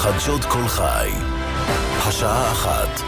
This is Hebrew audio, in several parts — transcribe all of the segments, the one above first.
חדשות כל חי, השעה 1.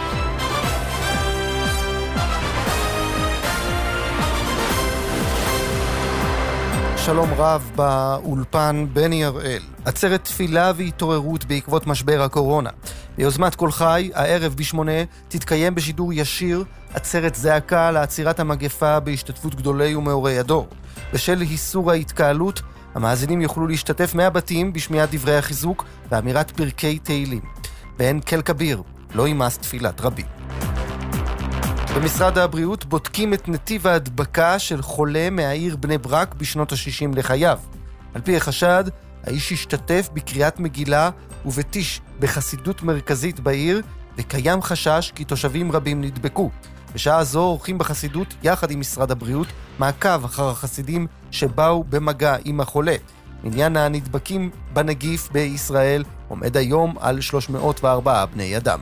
שלום רב באולפן בני הראל. עצרת תפילה והתעוררות בעקבות משבר הקורונה. ביוזמת כל חי, הערב ב8 תתקיים בשידור ישיר עצרת זעקה לעצירת המגפה בהשתתפות גדולי ומאורי הדור. בשל איסור ההתקהלות, המאזינים יוכלו להשתתף מהבתים בשמיעת דברי החיזוק ואמירת פרקי תהילים. בעין כל כביר, לא ימאס תפילת רבים. במשרד הבריאות בודקים את נתיב ההדבקה של חולה מהעיר בני ברק בשנות ה-60 לחייו. על פי החשד, האיש השתתף בקריאת מגילה ובטיש בחסידות מרכזית בעיר, וקיים חשש כי תושבים רבים נדבקו. בשעה זו עורכים בחסידות, יחד עם משרד הבריאות, מעקב אחר החסידים שבאו במגע עם החולה. עניין הנדבקים בנגיף בישראל עומד היום על 304 בני אדם.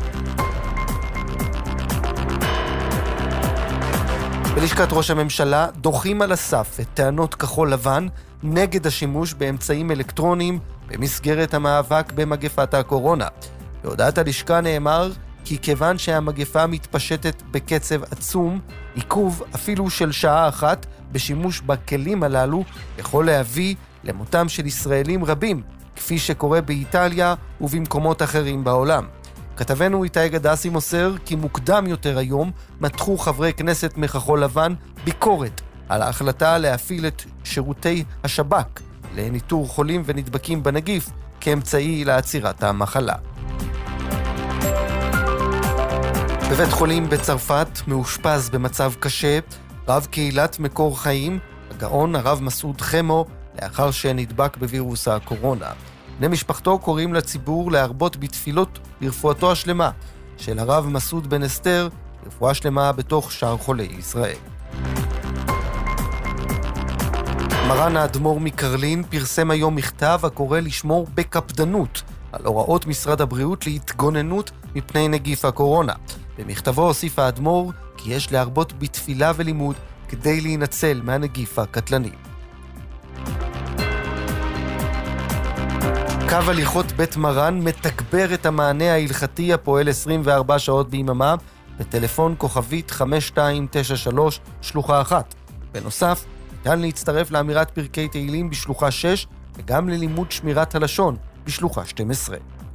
בלשכת ראש הממשלה דוחים על הסף את טענות כחול לבן נגד השימוש באמצעים אלקטרוניים במסגרת המאבק במגפת הקורונה. בהודעת הלשכה נאמר כי כיוון שהמגפה מתפשטת בקצב עצום, עיכוב אפילו של שעה אחת בשימוש בכלים הללו יכול להביא למותם של ישראלים רבים, כפי שקורה באיטליה ובמקומות אחרים בעולם. כתבנו איתי גדסי מוסר כי מוקדם יותר היום מתחו חברי כנסת מכחול לבן ביקורת על ההחלטה להפעיל את שירותי השב"כ לניטור חולים ונדבקים בנגיף כאמצעי לעצירת המחלה. בבית חולים בצרפת מאושפז במצב קשה רב קהילת מקור חיים, הגאון הרב מסעוד חמו, לאחר שנדבק בווירוס הקורונה. בני משפחתו קוראים לציבור להרבות בתפילות לרפואתו השלמה של הרב מסעוד בן אסתר, רפואה שלמה בתוך שאר חולי ישראל. מרן האדמו"ר מקרלין פרסם היום מכתב הקורא לשמור בקפדנות על הוראות משרד הבריאות להתגוננות מפני נגיף הקורונה. במכתבו הוסיף האדמו"ר כי יש להרבות בתפילה ולימוד כדי להינצל מהנגיף הקטלני. קו הליכות בית מרן מתגבר את המענה ההלכתי הפועל 24 שעות ביממה בטלפון כוכבית 5293 שלוחה 1. בנוסף, ניתן להצטרף לאמירת פרקי תהילים בשלוחה 6 וגם ללימוד שמירת הלשון בשלוחה 12.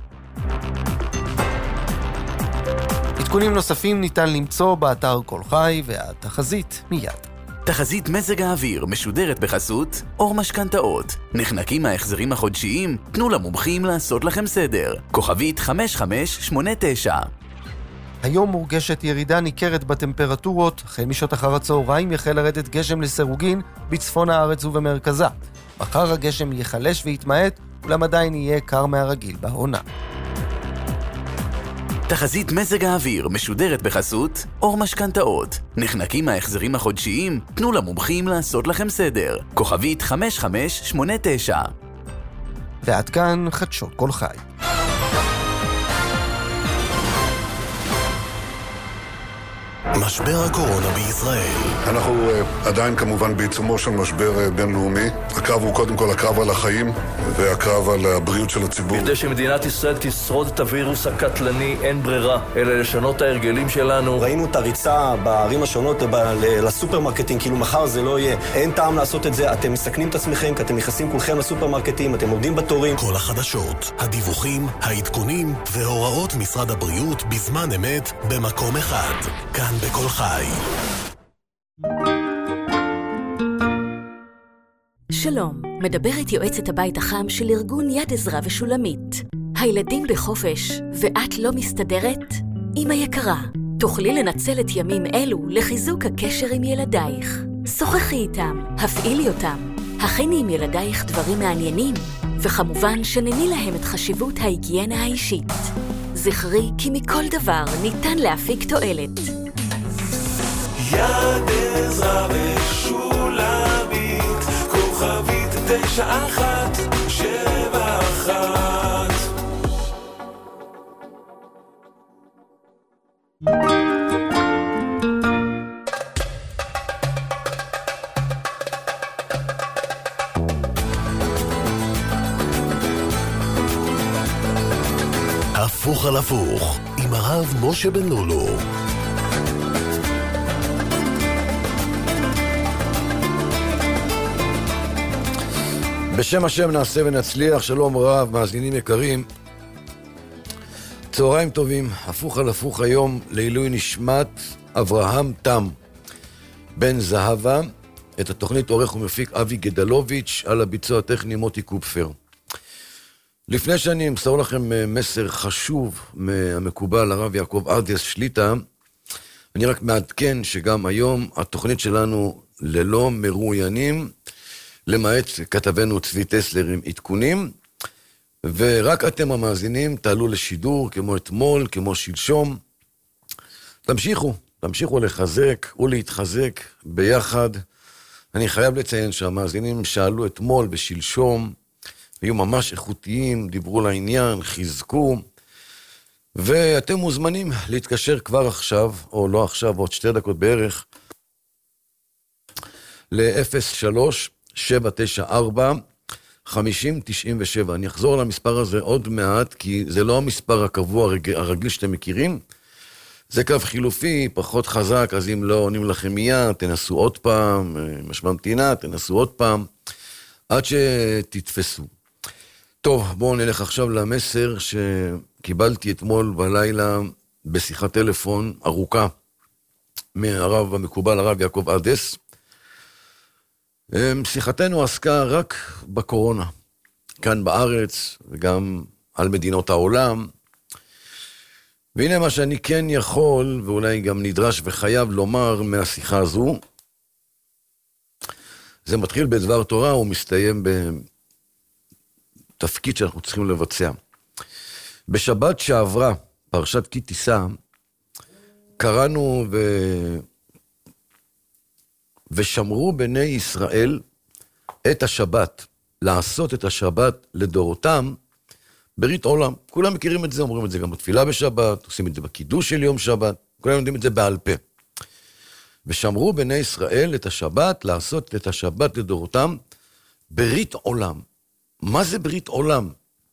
עדכונים נוספים ניתן למצוא באתר כל חי והתחזית מיד. תחזית מזג האוויר משודרת בחסות אור משכנתאות. נחנקים ההחזרים החודשיים? תנו למומחים לעשות לכם סדר. כוכבית 5589. היום מורגשת ירידה ניכרת בטמפרטורות. החל משעות אחר הצהריים יחל לרדת גשם לסירוגין בצפון הארץ ובמרכזה. מחר הגשם יחלש ויתמעט, אולם עדיין יהיה קר מהרגיל בעונה. תחזית מזג האוויר משודרת בחסות אור משכנתאות. נחנקים ההחזרים החודשיים? תנו למומחים לעשות לכם סדר. כוכבית 5589. ועד כאן חדשות כל חי. משבר הקורונה בישראל. אנחנו עדיין כמובן בעיצומו של משבר בינלאומי. הקרב הוא קודם כל הקרב על החיים והקרב על הבריאות של הציבור. כדי שמדינת ישראל תשרוד את הווירוס הקטלני אין ברירה, אלא לשנות את ההרגלים שלנו. ראינו את הריצה בערים השונות לסופרמרקטים, כאילו מחר זה לא יהיה. אין טעם לעשות את זה, אתם מסכנים את עצמכם, כי אתם נכנסים כולכם לסופרמרקטים, אתם עומדים בתורים. כל החדשות, הדיווחים, העדכונים והוראות משרד הבריאות בזמן אמת במקום אחד. כאן בכל חי. שלום, מדברת יועצת הבית החם של ארגון יד עזרה ושולמית. הילדים בחופש ואת לא מסתדרת? אמא יקרה, תוכלי לנצל את ימים אלו לחיזוק הקשר עם ילדייך. שוחחי איתם, הפעילי אותם, הכיני עם ילדייך דברים מעניינים, וכמובן שנני להם את חשיבות ההיגיינה האישית. זכרי כי מכל דבר ניתן להפיק תועלת. יד עזרה ושולמית, כוכבית 9171. הפוך על הפוך, עם הרב משה בן לולו. בשם השם נעשה ונצליח. שלום רב, מאזינים יקרים, צהריים טובים. הפוך על הפוך היום לעילוי נשמת אברהם תם בן זהבה. את התוכנית עורך ומפיק אבי גדלוביץ', על הביצוע הטכני מוטי קופפר. לפני שאני אמסור לכם מסר חשוב מהמקובל הרב יעקב ארדס שליטה, אני רק מעדכן שגם היום התוכנית שלנו ללא מרואיינים, למעט כתבנו צבי טסלר עם עדכונים, ורק אתם המאזינים תעלו לשידור כמו אתמול, כמו שלשום. תמשיכו לחזק ולהתחזק ביחד. אני חייב לציין שהמאזינים שאלו אתמול בשלשום, היו ממש איכותיים, דיברו לעניין, חיזקו, ואתם מוזמנים להתקשר כבר עכשיו, או לא עכשיו, עוד 2 דקות בערך, ל-03-794-5097. אני אחזור למספר הזה עוד מעט, כי זה לא המספר הקבוע הרגיל שאתם מכירים, זה קו חילופי, פחות חזק, אז אם לא עונים לכם מיד, תנסו עוד פעם, משמע ממתינה, תנסו עוד פעם, עד שתתפסו. טוב, בואו נלך עכשיו למסר שקיבלתי אתמול בלילה בשיחת טלפון ארוכה מהרב המקובל, הרב יעקב ארדס. שיחתנו עסקה רק בקורונה, כאן בארץ וגם על מדינות העולם. והנה מה שאני כן יכול, ואולי גם נדרש וחייב לומר מהשיחה הזו, זה מתחיל בדבר תורה ומסתיים בתפקיד שאנחנו צריכים לבצע. בשבת שעברה, פרשת כי תישא, קראנו ושמרו בני ישראל את השבת, לעשות את השבת לדורותם, ברית עולם. כולם מכירים את זה, אומרים את זה גם בתפילה בשבת, עושים את זה בקידוש של יום שבת, כולם יודעים את זה בעל פה. ושמרו בני ישראל את השבת, לעשות את השבת לדורותם, ברית עולם. מה זה ברית עולם?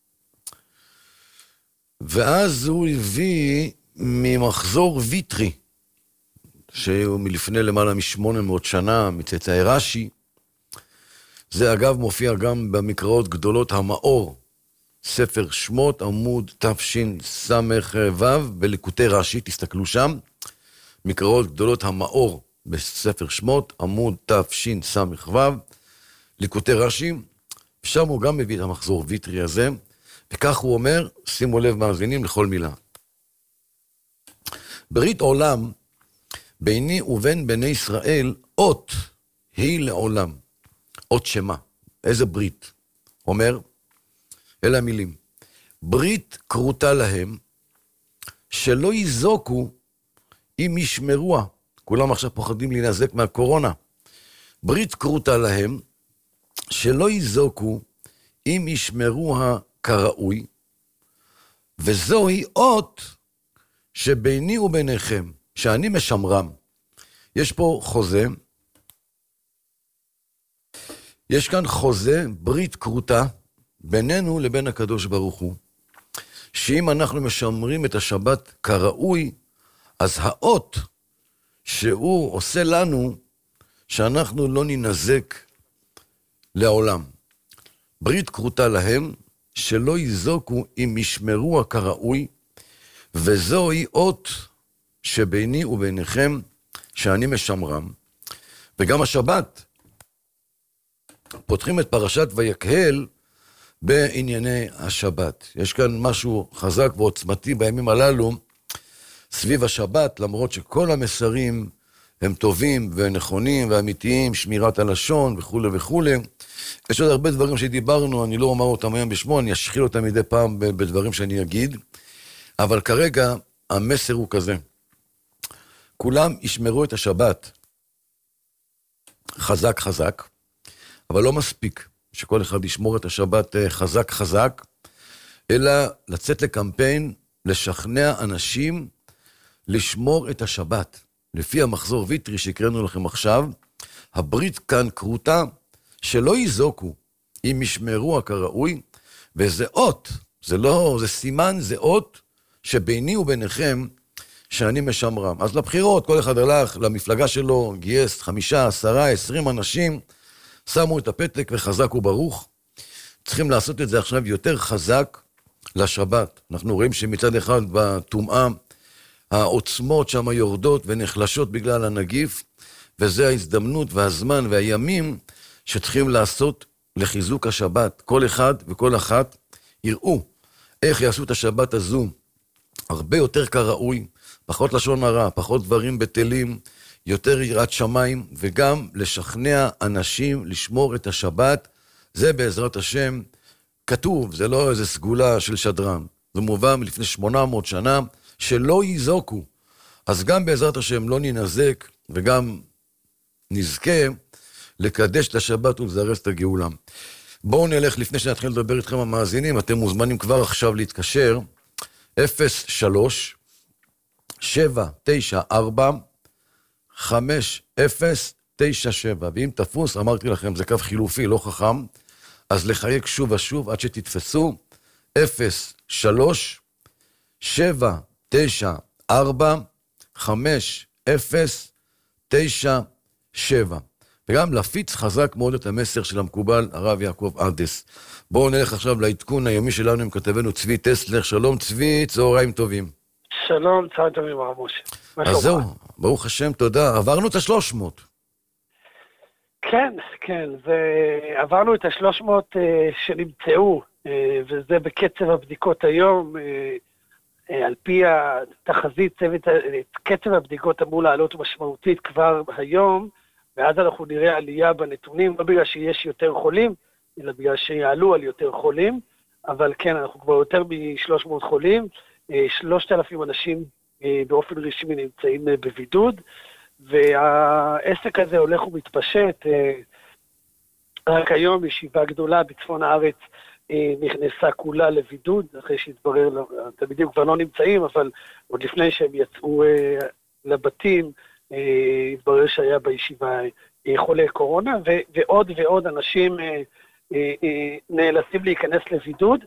ואז הוא הביא ממחזור ויטרי, שהוא מלפני למעלה מ800 שנה, מצאצאי רש"י. זה אגב מופיע גם במקראות גדולות המאור, ספר שמות עמוד תשס"ו בליקוטי רש"י, תסתכלו שם, מקראות גדולות המאור בספר שמות עמוד תשס"ו, ליקוטי רש"י, ושם הוא גם מביא את המחזור ויטרי הזה, וכך הוא אומר, שימו לב מאזינים לכל מילה. ברית עולם ביני ובין בני ישראל, אות היא לעולם. אות שמה. איזה ברית? אומר, אלה המילים. ברית קרותה להם, שלא יזוקו אם ישמרוה. כולם עכשיו פוחדים להינזק מהקורונה. ברית קרותה להם, שלא יזוקו אם ישמרוה כראוי, וזוהי אות שביני וביניכם, שאני משמרם. יש פה חוזה, יש כאן חוזה, ברית קרותה, בינינו לבין הקדוש ברוך הוא, שאם אנחנו משמרים את השבת כראוי, אז האות שהוא עושה לנו, שאנחנו לא ננזק לעולם. ברית קרותה להם, שלא יזוקו אם ישמרו כראוי, וזוהי אות שביני וביניכם, שאני משמרם. וגם השבת, פותחים את פרשת ויקהל בענייני השבת. יש כאן משהו חזק ועוצמתי בימים הללו, סביב השבת, למרות שכל המסרים הם טובים ונכונים ואמיתיים, שמירת הלשון וכו' וכו'. יש עוד הרבה דברים שדיברנו, אני לא אומר אותם היום בשמו, אני אשחיל אותם מדי פעם בדברים שאני אגיד, אבל כרגע המסר הוא כזה. כולם ישמרו את השבת חזק חזק, אבל לא מספיק שכל אחד ישמור את השבת חזק חזק, אלא לצאת לקמפיין, לשכנע אנשים לשמור את השבת. לפי המחזור ויטרי שהקראנו לכם עכשיו, הברית כאן קרותה, שלא יזוקו אם ישמרו כראוי, וזה אות, זה לא, זה סימן, זה אות שביני וביניכם, שאני משמרם. אז לבחירות, כל אחד הלך למפלגה שלו, גייס 5, 10, 20 אנשים, שמו את הפתק וחזק וברוך. צריכים לעשות את זה עכשיו יותר חזק לשבת. אנחנו רואים שמצד אחד בטומאה, העוצמות שם יורדות ונחלשות בגלל הנגיף, וזה ההזדמנות והזמן והימים שצריכים לעשות לחיזוק השבת. כל אחד וכל אחת יראו איך יעשו את השבת הזו הרבה יותר כראוי, פחות לשון הרע, פחות דברים בטלים, יותר יראת שמיים, וגם לשכנע אנשים לשמור את השבת. זה בעזרת השם כתוב, זה לא איזה סגולה של שדרן, זה מובא מלפני 800 שנה, שלא יזוקו. אז גם בעזרת השם לא ננזק, וגם נזכה לקדש את השבת ולזרז את הגאולה. בואו נלך, לפני שנתחיל לדבר איתכם המאזינים, אתם מוזמנים כבר עכשיו להתקשר, 03 794 5097, ואם תפוס, אמרתי לכם, זה קו חילופי, לא חכם, אז לחייק שוב ושוב עד שתתפסו, 03 794 5097, וגם להפיץ חזק מאוד את המסר של המקובל הרב יעקב עדס. בואו נלך עכשיו לעדכון היומי שלנו עם כתבנו צבי טסלר. שלום צבי, צהריים טובים. שלום, צהריים טובים הרב משה. אז זהו, ברוך השם, תודה. עברנו את 300. כן, עברנו את 300 שנמצאו, וזה בקצב הבדיקות היום. על פי התחזית, קצב הבדיקות אמור לעלות משמעותית כבר היום, ואז אנחנו נראה עלייה בנתונים, לא בגלל שיש יותר חולים, אלא בגלל שיעלו על יותר חולים, אבל כן, אנחנו כבר יותר מ-300 חולים, 3,000 אנשים באופן רשמי נמצאים בבידוד, והעסק הזה הולך ומתפשט. רק היום ישיבה גדולה בצפון הארץ נכנסה כולה לבידוד, אחרי שהתברר, התלמידים כבר לא נמצאים, אבל עוד לפני שהם יצאו לבתים, התברר שהיה בישיבה חולה קורונה, ועוד ועוד אנשים נאלצים להיכנס לבידוד.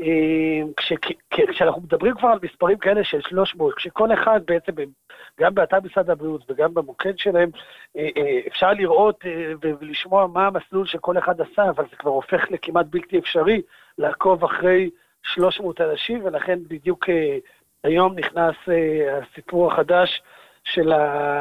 כשאנחנו מדברים כבר על מספרים כאלה של 300, כשכל אחד בעצם, גם באתר משרד הבריאות וגם במוקד שלהם, אפשר לראות ולשמוע מה המסלול שכל אחד עשה, אבל זה כבר הופך לכמעט בלתי אפשרי לעקוב אחרי 300 אנשים, ולכן בדיוק היום נכנס הסיפור החדש של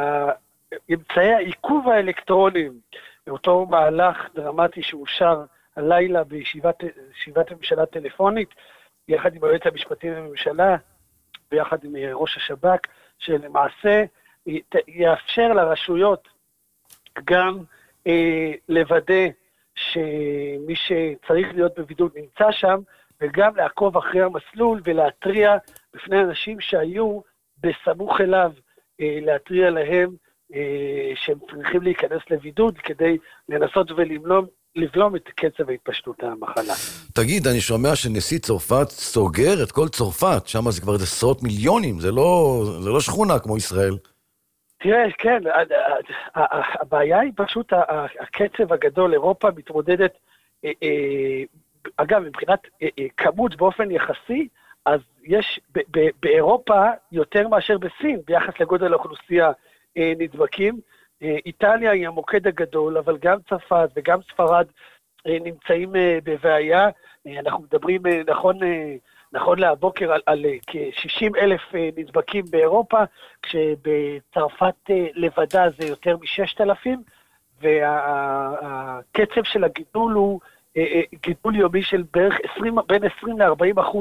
אמצעי העיכוב האלקטרונים, אותו מהלך דרמטי שאושר הלילה בישיבת הממשלה טלפונית, יחד עם היועץ המשפטי לממשלה, ויחד עם ראש השב"כ, שלמעשה יאפשר לרשויות גם לוודא שמי שצריך להיות בבידוד נמצא שם, וגם לעקוב אחרי המסלול ולהטריע בפני אנשים שהיו בסמוך אליו, להטריע להם שהם צריכים להיכנס לבידוד כדי לנסות ולבלום את קצב ההתפשטות המחלה. תגיד, אני שומע שנשיא צרפת סוגר את כל צרפת, שם זה כבר עשרות מיליונים, זה לא שכונה כמו ישראל. תראה, כן, הבעיה היא פשוט הקצב הגדול. אירופה מתמודדת, אגב, מבחינת כמות באופן יחסי, אז יש באירופה יותר מאשר בסין, ביחס לגודל האוכלוסייה נדבקים. איטליה היא המוקד הגדול, אבל גם צרפת וגם ספרד נמצאים בבעיה. אנחנו מדברים נכון להבוקר על כ-60,000 נדבקים באירופה, כשבצרפת לבדה זה יותר מ-6,000, והקצב של הגידול הוא גידול יומי של בערך בין 20 ל-40%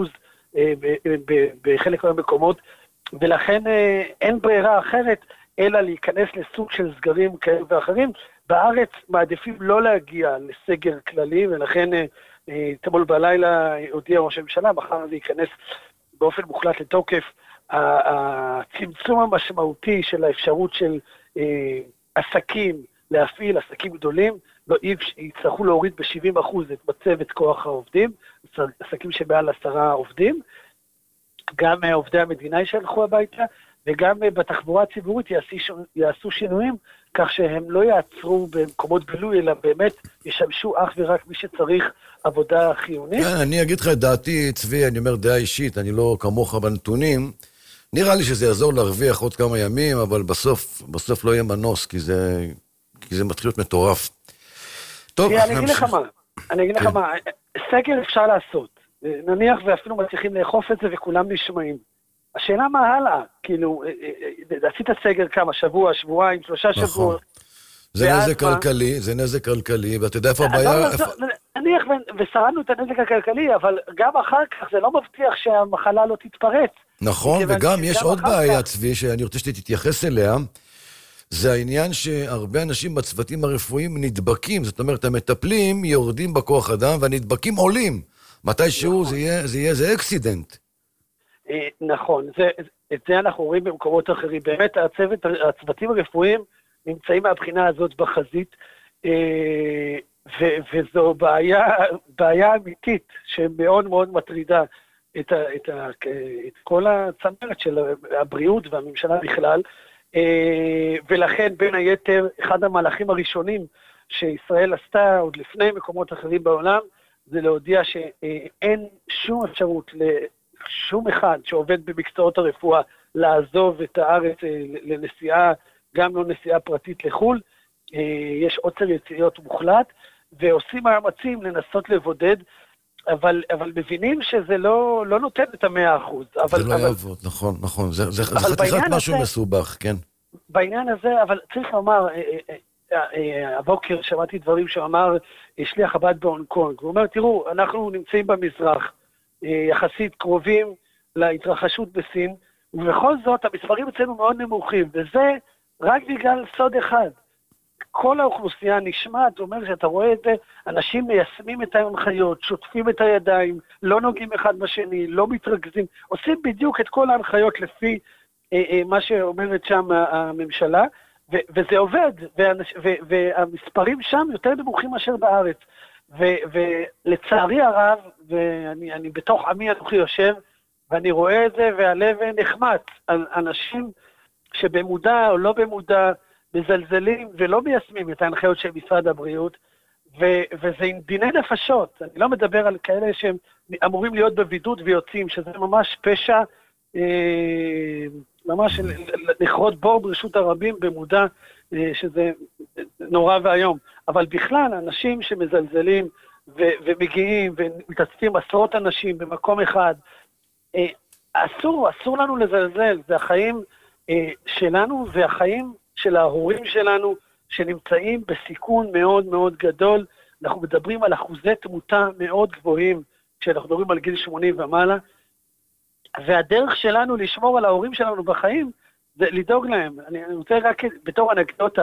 בחלק מהמקומות, ולכן אין ברירה אחרת אלא להיכנס לסוג של סגרים כאלה ואחרים. בארץ מעדיפים לא להגיע לסגר כללי, ולכן אתמול בלילה הודיע ראש הממשלה, מחר זה ייכנס באופן מוחלט לתוקף, הצמצום המשמעותי של האפשרות של עסקים להפעיל, עסקים גדולים, יצטרכו להוריד ב-70% את מצבת כוח העובדים, עסקים שמעל 10 עובדים, גם עובדי המדינה ישלחו הביתה, וגם בתחבורה הציבורית יעשו שינויים, כך שהם לא יעצרו במקומות בילוי, אלא באמת ישמשו אך ורק מי שצריך עבודה חיונית. אני אגיד לך את דעתי, צבי, אני אומר דעה אישית, אני לא כמוך בנתונים, נראה לי שזה יעזור להרוויח עוד כמה ימים, אבל בסוף לא יהיה מנוס, כי זה מתחיל להיות מטורף. טוב, אני אגיד לך מה, סגר אפשר לעשות, נניח ואפילו מצליחים לאכוף את זה וכולם נשמעים. השאלה מה הלאה, כאילו, עשית סגר כמה, שבוע, שבועיים, 3 שבועות. זה נזק כלכלי, ואתה יודע איפה הבעיה? נניח ושרדנו את הנזק הכלכלי, אבל גם אחר כך זה לא מבטיח שהמחלה לא תתפרץ. נכון, וגם יש עוד בעיה, צבי, שאני רוצה שתתייחס אליה, זה העניין שהרבה אנשים בצוותים הרפואיים נדבקים, זאת אומרת, המטפלים יורדים בכוח אדם, והנדבקים עולים. מתישהו זה יהיה איזה אקסידנט. נכון, את זה אנחנו רואים במקומות אחרים. באמת הצוותים הרפואיים נמצאים מהבחינה הזאת בחזית, וזו בעיה אמיתית שמאוד מאוד מטרידה את כל הצמרת של הבריאות והממשלה בכלל, ולכן בין היתר אחד המהלכים הראשונים שישראל עשתה עוד לפני מקומות אחרים בעולם, זה להודיע שאין שום אפשרות לשום אחד שעובד במקצועות הרפואה לעזוב את הארץ לנסיעה, גם לא נסיעה פרטית לחול. יש עוצר יציאות מוחלט, ועושים מאמצים לנסות לבודד, אבל מבינים שזה לא נותן את 100%. זה לא יעבוד, נכון. זה חתיכת משהו מסובך, כן. בעניין הזה, אבל צריך לומר, הבוקר שמעתי דברים שאמר שליח חב"ד בהונג קונג, הוא אומר, תראו, אנחנו נמצאים במזרח, יחסית קרובים להתרחשות בסין, ובכל זאת המספרים אצלנו מאוד נמוכים, וזה רק בגלל סוד אחד. כל האוכלוסייה נשמעת, אומר שאתה רואה את זה, אנשים מיישמים את ההנחיות, שוטפים את הידיים, לא נוגעים אחד בשני, לא מתרכזים, עושים בדיוק את כל ההנחיות לפי מה שאומרת שם הממשלה, וזה עובד, והמספרים שם יותר נמוכים מאשר בארץ. ולצערי הרב, ואני בתוך עמי אנוכי יושב, ואני רואה את זה, והלב נחמץ על אנשים שבמודע או לא במודע, מזלזלים ולא מיישמים את ההנחיות של משרד הבריאות, וזה עם דיני נפשות. אני לא מדבר על כאלה שהם אמורים להיות בבידוד ויוצאים, שזה ממש פשע, ממש לכרות בור ברשות הרבים במודע, שזה נורא והיום. אבל בכלל, אנשים שמזלזלים ומגיעים ומתאספים עשרות אנשים במקום אחד, אסור לנו לזלזל, זה החיים שלנו והחיים של ההורים שלנו שנמצאים בסיכון מאוד מאוד גדול. אנחנו מדברים על אחוזי תמותה מאוד גבוהים, כשאנחנו מדברים על גיל 80 ומעלה, והדרך שלנו לשמור על ההורים שלנו בחיים, זה לדאוג להם. אני רוצה רק בתור אנקדוטה,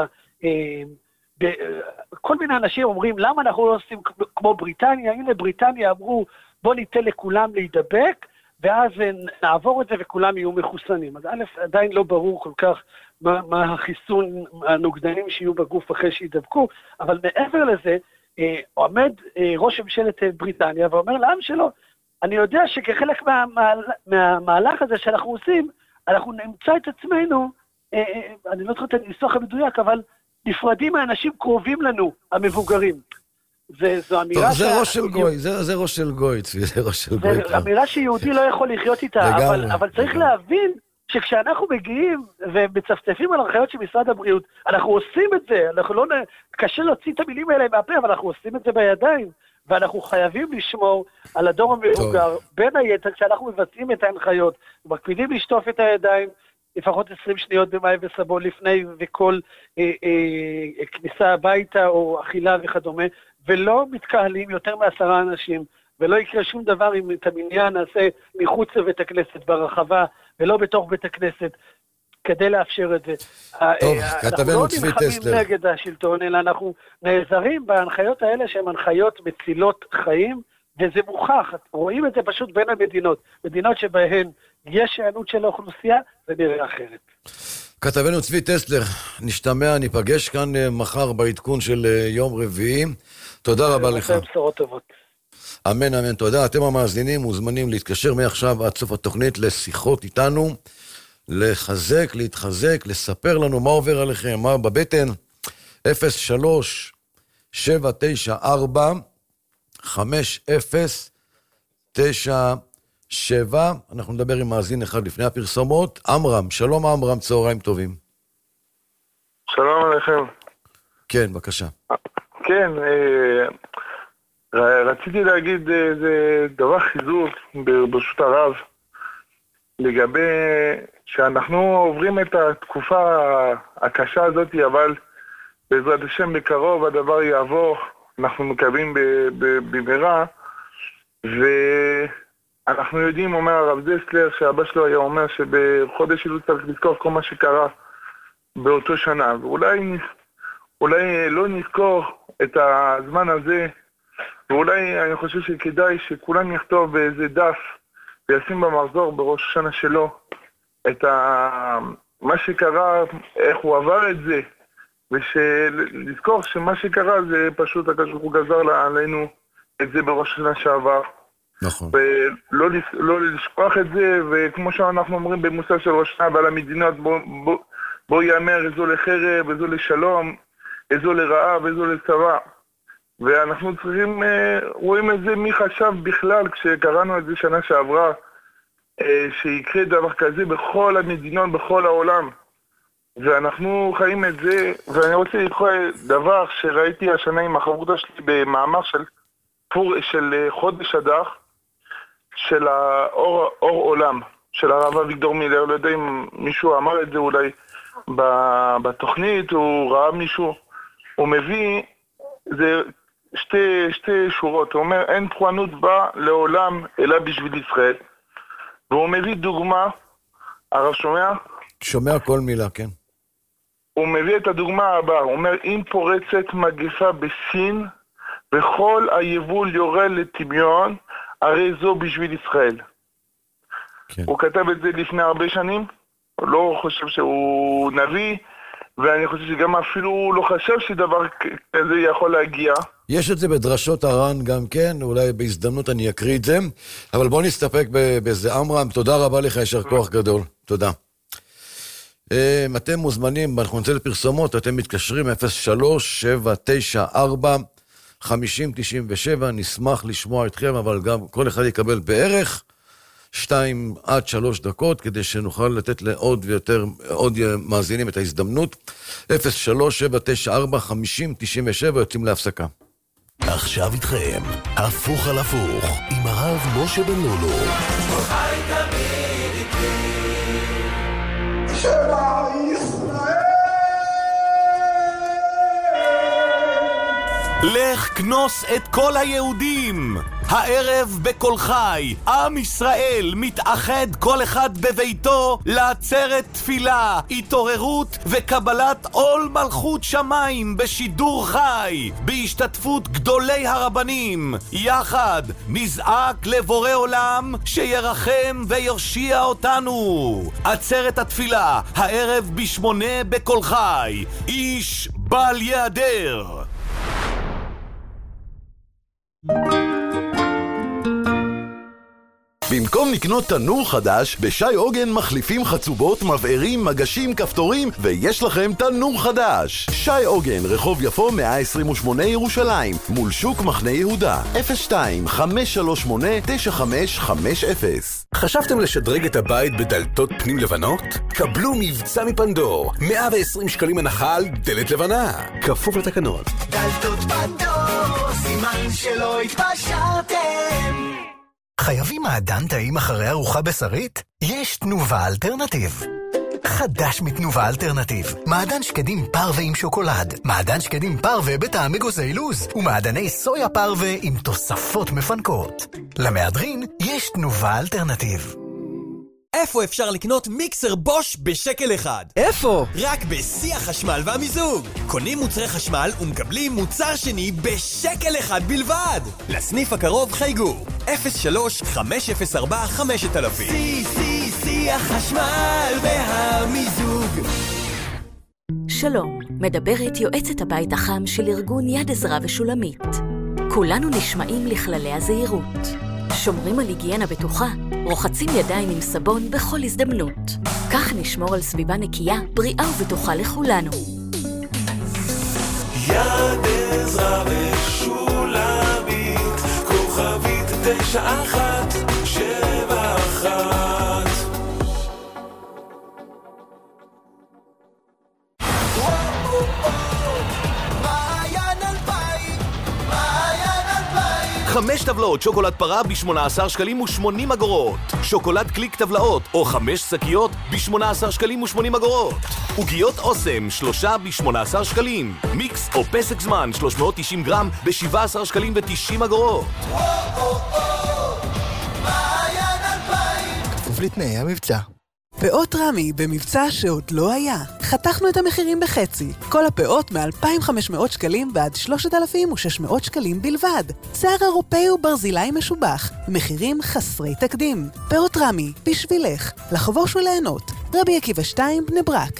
כל מיני אנשים אומרים, למה אנחנו לא עושים כמו בריטניה? הנה בריטניה אמרו, בוא ניתן לכולם להידבק, ואז נעבור את זה וכולם יהיו מחוסנים. אז א', עדיין לא ברור כל כך מה החיסון, הנוגדנים שיהיו בגוף אחרי שידבקו, אבל מעבר לזה, עומד ראש ממשלת בריטניה ואומר לעם שלו, אני יודע שכחלק מהמהלך הזה שאנחנו עושים, אנחנו נמצא את עצמנו, אני לא צריך את הניסוח המדויק, אבל נפרדים מהאנשים קרובים לנו, המבוגרים. זו אמירה... זה ראש של גוי, זה ראש של גוי, זה ראש של גוי. זו אמירה שיהודי לא יכול לחיות איתה, אבל צריך להבין שכשאנחנו מגיעים ומצפצפים על הנחיות של משרד הבריאות, אנחנו עושים את זה, אנחנו לא קשה להוציא את המילים האלה מהפה, אבל אנחנו עושים את זה בידיים, ואנחנו חייבים לשמור על הדור המבוגר, בין היתר כשאנחנו מבצעים את ההנחיות, מקפידים לשטוף את הידיים, לפחות 20 שניות במים וסבון לפני וכל כניסה הביתה או אכילה וכדומה, ולא מתקהלים יותר מ10 אנשים, ולא יקרה שום דבר אם את המניין נעשה מחוץ לבית הכנסת ברחבה, ולא בתוך בית הכנסת, כדי לאפשר את זה. טוב, כתבנו צבי טסלר. אנחנו לא נלחמים נגד השלטון, אלא אנחנו נעזרים בהנחיות האלה שהן הנחיות מצילות חיים, וזה מוכח, רואים את זה פשוט בין המדינות, מדינות שבהן יש הענות של האוכלוסייה, זה נראה אחרת. כתבנו צבי טסלר, נשתמע, ניפגש כאן מחר בעדכון של יום רביעי. תודה רבה לך. בשורות טובות. אמן, אמן, תודה. אתם המאזינים מוזמנים להתקשר מעכשיו עד סוף התוכנית לשיחות איתנו, לחזק, להתחזק, לספר לנו מה עובר עליכם, מה בבטן. 03-794-5097. אנחנו נדבר עם מאזין אחד לפני הפרסומות. אמרם, שלום אמרם, צהריים טובים. שלום עליכם. כן, בבקשה. כן, רציתי להגיד זה דבר חיזוק ברשות הרב, לגבי שאנחנו עוברים את התקופה הקשה הזאת, אבל בעזרת השם בקרוב הדבר יעבור, אנחנו מקווים במהרה, ואנחנו יודעים, אומר הרב זסלר, שאבא שלו היה אומר שבחודש אלול צריך לזכור כל מה שקרה באותו שנה, ואולי לא נזכור את הזמן הזה, ואולי אני חושב שכדאי שכולם יכתוב באיזה דף וישים במחזור בראש השנה שלו את מה שקרה, איך הוא עבר את זה, ולזכור שמה שקרה זה פשוט הקדוש ברוך הוא גזר עלינו את זה בראש השנה שעבר. נכון. ולא לשכוח את זה, וכמו שאנחנו אומרים במוסף של ראש השנה ועל המדינות, בוא יאמר איזו לחרב, איזו לשלום, איזו לרעה ואיזו לצבא. ואנחנו צריכים, רואים את זה, מי חשב בכלל כשקראנו את זה שנה שעברה, שיקרה דבר כזה בכל המדינות, בכל העולם. ואנחנו חיים את זה, ואני רוצה לקרוא דבר שראיתי השנה עם החברות שלי במאמר של חודש אדר, של אור עולם, של הרב אביגדור מילר. לא יודע אם מישהו אמר את זה אולי בתוכנית, הוא ראה מישהו, הוא מביא, זה שתי שורות, הוא אומר, אין פורענות בא לעולם אלא בשביל ישראל. והוא מביא דוגמה, הרב שומע? שומע כל מילה, כן. הוא מביא את הדוגמה הבאה, הוא אומר, אם פורצת מגפה בסין, וכל היבול יורד לטמיון, הרי זו בשביל ישראל. כן. הוא כתב את זה לפני הרבה שנים, הוא לא חושב שהוא נביא, ואני חושב שגם אפילו לא חשב שדבר כזה יכול להגיע. יש את זה בדרשות הר"ן גם כן, אולי בהזדמנות אני אקריא את זה, אבל בואו נסתפק בזה. אמרם, תודה רבה לך, ישר כוח גדול. תודה. אתם מוזמנים, אנחנו נצא לפרסומות, אתם מתקשרים 03-794-5097, נשמח לשמוע אתכם, אבל גם כל אחד יקבל בערך 2 עד 3 דקות, כדי שנוכל לתת לעוד עוד מאזינים את ההזדמנות. 03-794-5097, יוצאים להפסקה. עכשיו איתכם, הפוך על הפוך, עם הרב משה בן לולו. חי תמיד איתי. שבע ישראל! לך כנוס את כל היהודים. הערב בכל חי, עם ישראל מתאחד כל אחד בביתו לעצרת תפילה, התעוררות וקבלת עול מלכות שמיים בשידור חי, בהשתתפות גדולי הרבנים. יחד נזעק לבורא עולם שירחם וירשיע אותנו. עצרת התפילה, הערב ב8 בכל חי, איש בל יעדר. במקום לקנות תנור חדש, בשי עוגן מחליפים חצובות, מבערים, מגשים, כפתורים, ויש לכם תנור חדש. שי עוגן, רחוב יפו 128 ירושלים, מול שוק מחנה יהודה, 02-538-9550. חשבתם לשדרג את הבית בדלתות פנים לבנות? קבלו מבצע מפנדור, 120 שקלים הנחה על דלת לבנה, כפוף לתקנות. דלתות פנדור, סימן שלא התפשרתם. חייבים מעדן טעים אחרי ארוחה בשרית? יש תנובה אלטרנטיב. חדש מתנובה אלטרנטיב. מעדן שקדים פרווה עם שוקולד, מעדן שקדים פרווה בטעם אגוזי לוז, ומעדני סויה פרווה עם תוספות מפנקות. למהדרין יש תנובה אלטרנטיב. איפה אפשר לקנות מיקסר בוש בשקל אחד? איפה? רק בשיא החשמל והמיזוג. קונים מוצרי חשמל ומקבלים מוצר שני בשקל אחד בלבד. לסניף הקרוב חייגו 03-504-5000. שיא החשמל והמיזוג. שלום, מדברת יועצת הבית החם של ארגון יד עזרא ושולמית. כולנו נשמעים לכללי הזהירות. שומרים על היגיינה בטוחה, רוחצים ידיים עם סבון בכל הזדמנות. כך נשמור על סביבה נקייה, בריאה ובטוחה לכולנו. יד עזרא ושולמית, כוכבית 9171. חמש טבלאות שוקולד פרה ב-18 שקלים ו80 אגורות. שוקולד קליק טבלאות או 5 שקיות ב-18 שקלים ו80 אגורות. עוגיות אוסם 3 ב-18 שקלים. מיקס או פסק זמן 390 גרם ב-17 שקלים ו90 אגורות. כפוף לתנאי המבצע. פאות רמי במבצע שעוד לא היה. חתכנו את המחירים בחצי. כל הפאות מ-2,500 שקלים ועד 3,600 שקלים בלבד. שיער אירופאי וברזילאי משובח. מחירים חסרי תקדים. פאות רמי, בשבילך. לחבוש וליהנות. רבי עקיבא 2, בני ברק.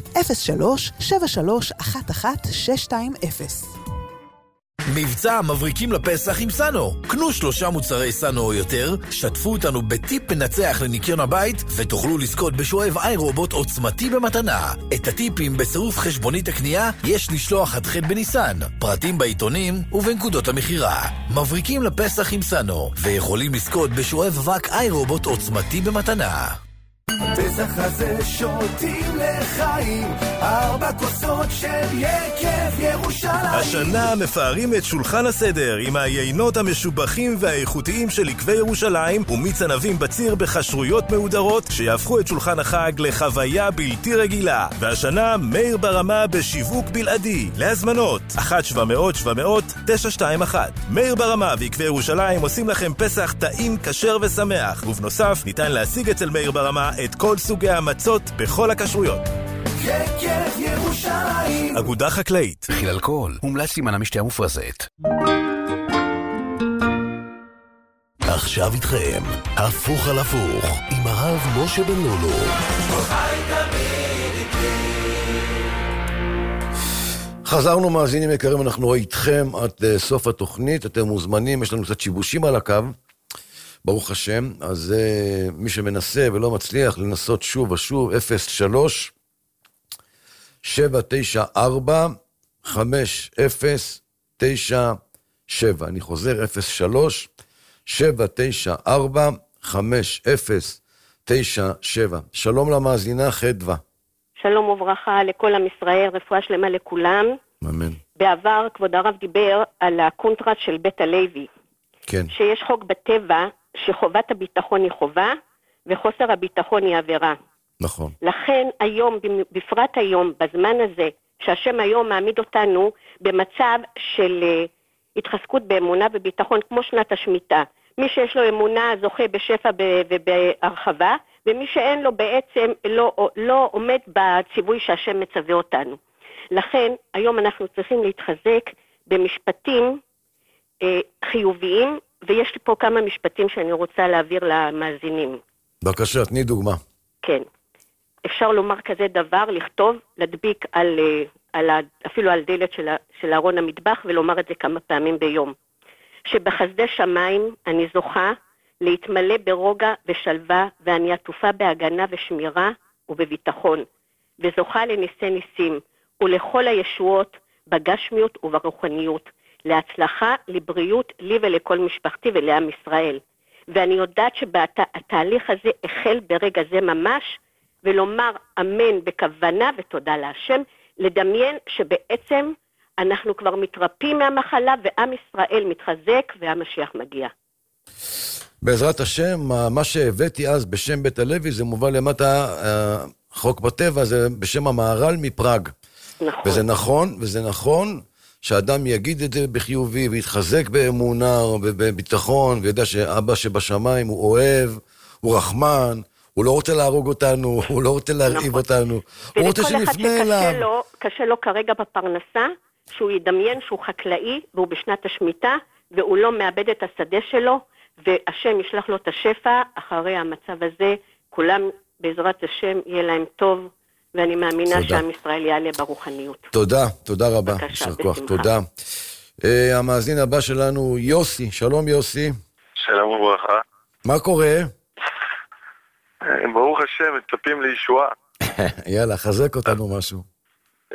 03-7311-620. מבצע מבריקים לפסח עם סאנו. קנו 3 מוצרי סאנו או יותר, שתפו אותנו בטיפ מנצח לניקיון הבית, ותוכלו לזכות בשואב איי-רובוט עוצמתי במתנה. את הטיפים בצירוף חשבונית הקנייה יש לשלוח עד ח' בניסן. פרטים בעיתונים ובנקודות המחירה. מבריקים לפסח עם סאנו, ויכולים לזכות בשואב וק איי-רובוט עוצמתי במתנה. הפסח הזה שותים לחיים, 4 כוסות של יקב ירושלים. השנה מפארים את שולחן הסדר עם היינות המשובחים והאיכותיים של יקבי ירושלים ומיץ ענבים בציר בחשרויות מהודרות שיהפכו את שולחן החג לחוויה בלתי רגילה. והשנה מאיר ברמה בשיווק בלעדי. להזמנות 1-700-700-921. מאיר ברמה ויקבי ירושלים עושים לכם פסח טעים, כשר ושמח, ובנוסף ניתן להשיג אצל מאיר ברמה את כל סוגי המצות בכל הכשרויות. יקב ירושלים. אגודה חקלאית. מכיל אלכוהול. מומלץ להימנע משתייה מופרזת. עכשיו איתכם, הפוך על הפוך, עם הרב משה בן לולו. חזרנו מאזינים יקרים, אנחנו איתכם עד סוף התוכנית, אתם מוזמנים, יש לנו קצת שיבושים על הקו. ברוך השם, אז מי שמנסה ולא מצליח לנסות שוב ושוב, 03-794-5097. אני חוזר, 03-794-5097. שלום למאזינה חדווה. שלום וברכה לכל עם ישראל, רפואה שלמה לכולם. אמן. בעבר כבוד הרב דיבר על הקונטרס של בית הלוי. כן. שיש חוק בטבע שחובת הביטחון היא חובה, וחוסר הביטחון היא עבירה. נכון. לכן היום, בפרט היום, בזמן הזה, שהשם היום מעמיד אותנו במצב של התחזקות באמונה וביטחון, כמו שנת השמיטה. מי שיש לו אמונה זוכה בשפע ובהרחבה, ומי שאין לו בעצם לא עומד בציווי שהשם מצווה אותנו. לכן היום אנחנו צריכים להתחזק במשפטים חיוביים, ויש לי פה כמה משפטים שאני רוצה להעביר למאזינים. בבקשה, תני דוגמה. כן. אפשר לומר כזה דבר, לכתוב, להדביק אפילו על דלת של ארון המטבח, ולומר את זה כמה פעמים ביום. שבחסדי שמיים אני זוכה להתמלא ברוגע ושלווה, ואני עטופה בהגנה ושמירה ובביטחון, וזוכה לניסי ניסים, ולכל הישועות בגשמיות וברוחניות, להצלחה, לבריאות, לי ולכל משפחתי ולעם ישראל. ואני יודעת שהתהליך הזה החל ברגע זה ממש, ולומר אמן בכוונה ותודה להשם, לדמיין שבעצם אנחנו כבר מתרפים מהמחלה, ועם ישראל מתחזק והמשיח מגיע. בעזרת השם, מה שהבאתי אז בשם בית הלוי, זה מובא למטה, חוק בטבע, זה בשם המהר"ל מפראג. נכון. וזה נכון שאדם יגיד את זה בחיובי, ויתחזק באמונה ובביטחון, וידע שאבא שבשמיים הוא אוהב, הוא רחמן, הוא לא רוצה להרוג אותנו, הוא לא רוצה להרעיב אותנו, הוא רוצה שנפנה אליו. קשה לו כרגע בפרנסה, שהוא ידמיין שהוא חקלאי, והוא בשנת השמיטה, והוא לא מאבד את השדה שלו, והשם ישלח לו את השפע. אחרי המצב הזה, כולם בעזרת השם יהיה להם טוב, ואני מאמינה שעם ישראל יעלה ברוחניות. תודה, תודה רבה. יישר כוח, תודה. המאזין הבא שלנו, יוסי. שלום יוסי. שלום וברכה. מה קורה? ברוך השם, מצפים לישועה. יאללה, חזק אותנו משהו.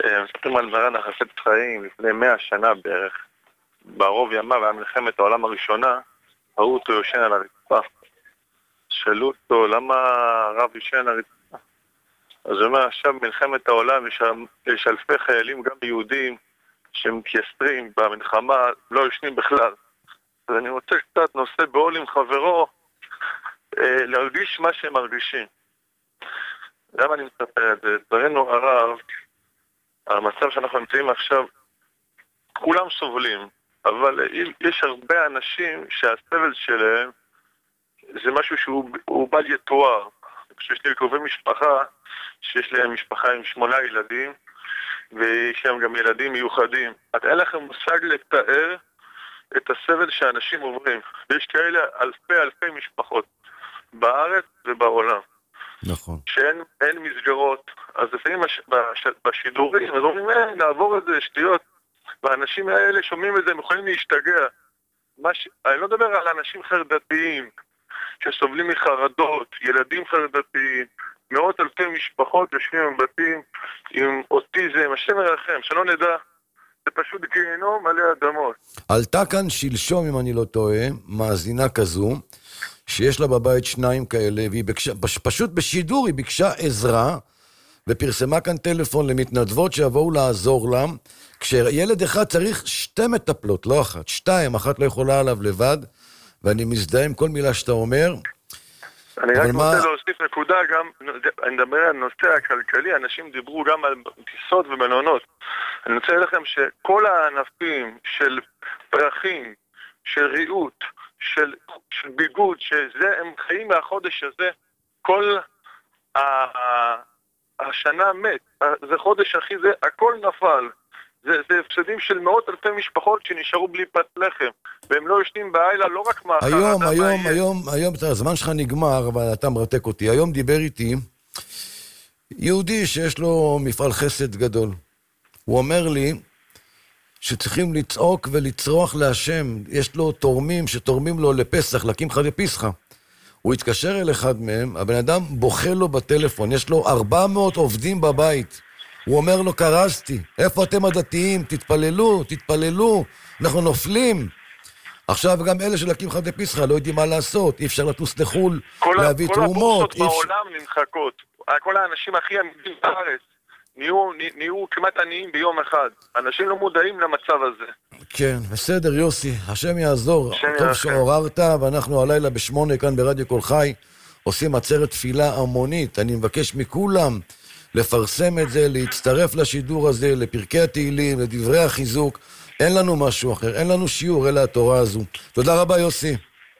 מספרים על מרן החפץ חיים לפני 100 שנה בערך, בערוב ימיו, היה מלחמת העולם הראשונה, ראו אותו יושן על הרצפה. שאלו אותו, למה הרב יושן על הרצפה? אז הוא אומר, עכשיו מלחמת העולם יש אלפי חיילים, גם יהודים, שמתייסרים במלחמה, לא יושנים בכלל. אז אני רוצה קצת נושא בעול עם חברו, להרגיש מה שהם מרגישים. למה אני מספר את זה? דברנו הרב, המצב שאנחנו נמצאים עכשיו, כולם סובלים, אבל יש הרבה אנשים שהסבל שלהם זה משהו שהוא בל יתואר. כשיש לי קרובי משפחה, שיש להם משפחה עם 8 ילדים, ויש להם גם ילדים מיוחדים. אז אין לכם מושג לתאר את הסבל שאנשים עוברים. ויש כאלה אלפי משפחות בארץ ובעולם. נכון. שאין מסגרות. אז לפעמים בשידורים, אז אומרים, נעבור את זה שטויות. והאנשים האלה שומעים את זה, הם יכולים להשתגע. אני לא מדבר על אנשים חרדתיים, שסובלים מחרדות, ילדים חרדתיים, מאות אלפי משפחות יושבים בבתים עם אוטיזם, השם ירחם, שלא נדע, זה פשוט גיהנום מלא אדמות. עלתה כאן שלשום, אם אני לא טועה, מאזינה כזו, שיש לה בבית 2 כאלה, והיא ביקשה, פשוט בשידור היא ביקשה עזרה, ופרסמה כאן טלפון למתנדבות שיבואו לעזור לה, כשילד אחד צריך 2 מטפלות, לא 1, 2, 1 לא יכולה עליו לבד, ואני מזדהה עם כל מילה שאתה אומר. אני רק רוצה להוסיף נקודה גם, אני מדבר על נושא הכלכלי, אנשים דיברו גם על טיסות ומלונות. אני רוצה להגיד לכם שכל הענפים של פרחים, של ריהוט, של ביגוד, שזה, הם חיים מהחודש הזה, כל השנה מת, זה חודש אחי, זה הכל נפל. זה הפסדים של מאות אלפי משפחות שנשארו בלי פת לחם, והם לא ישנים בלילה, לא רק מאחר. היום, הזמן שלך נגמר, אבל אתה מרתק אותי. היום דיבר איתי יהודי שיש לו מפעל חסד גדול. הוא אומר לי שצריכים לצעוק ולצרוח להשם. יש לו תורמים שתורמים לו לפסח, לקמחא דפסחא. הוא התקשר אל אחד מהם, הבן אדם בוכה לו בטלפון, יש לו 400 עובדים בבית. הוא אומר לו, קרסתי, איפה אתם הדתיים? תתפללו, אנחנו נופלים. עכשיו גם אלה של הקמחא דפסחא לא יודעים מה לעשות, אי אפשר לטוס לחול, להביא תרומות. כל הבורסות בעולם נמחקות, כל האנשים הכי אמיתים בארץ נהיו כמעט עניים ביום אחד. אנשים לא מודעים למצב הזה. כן, בסדר יוסי, השם יעזור. טוב שעוררת, ואנחנו הלילה ב8 כאן ברדיו כל חי, עושים עצרת תפילה המונית. אני מבקש מכולם לפרסם את זה, להצטרף לשידור הזה, לפרקי התהילים, לדברי החיזוק. אין לנו משהו אחר, אין לנו שיעור, אלא התורה הזו. תודה רבה יוסי.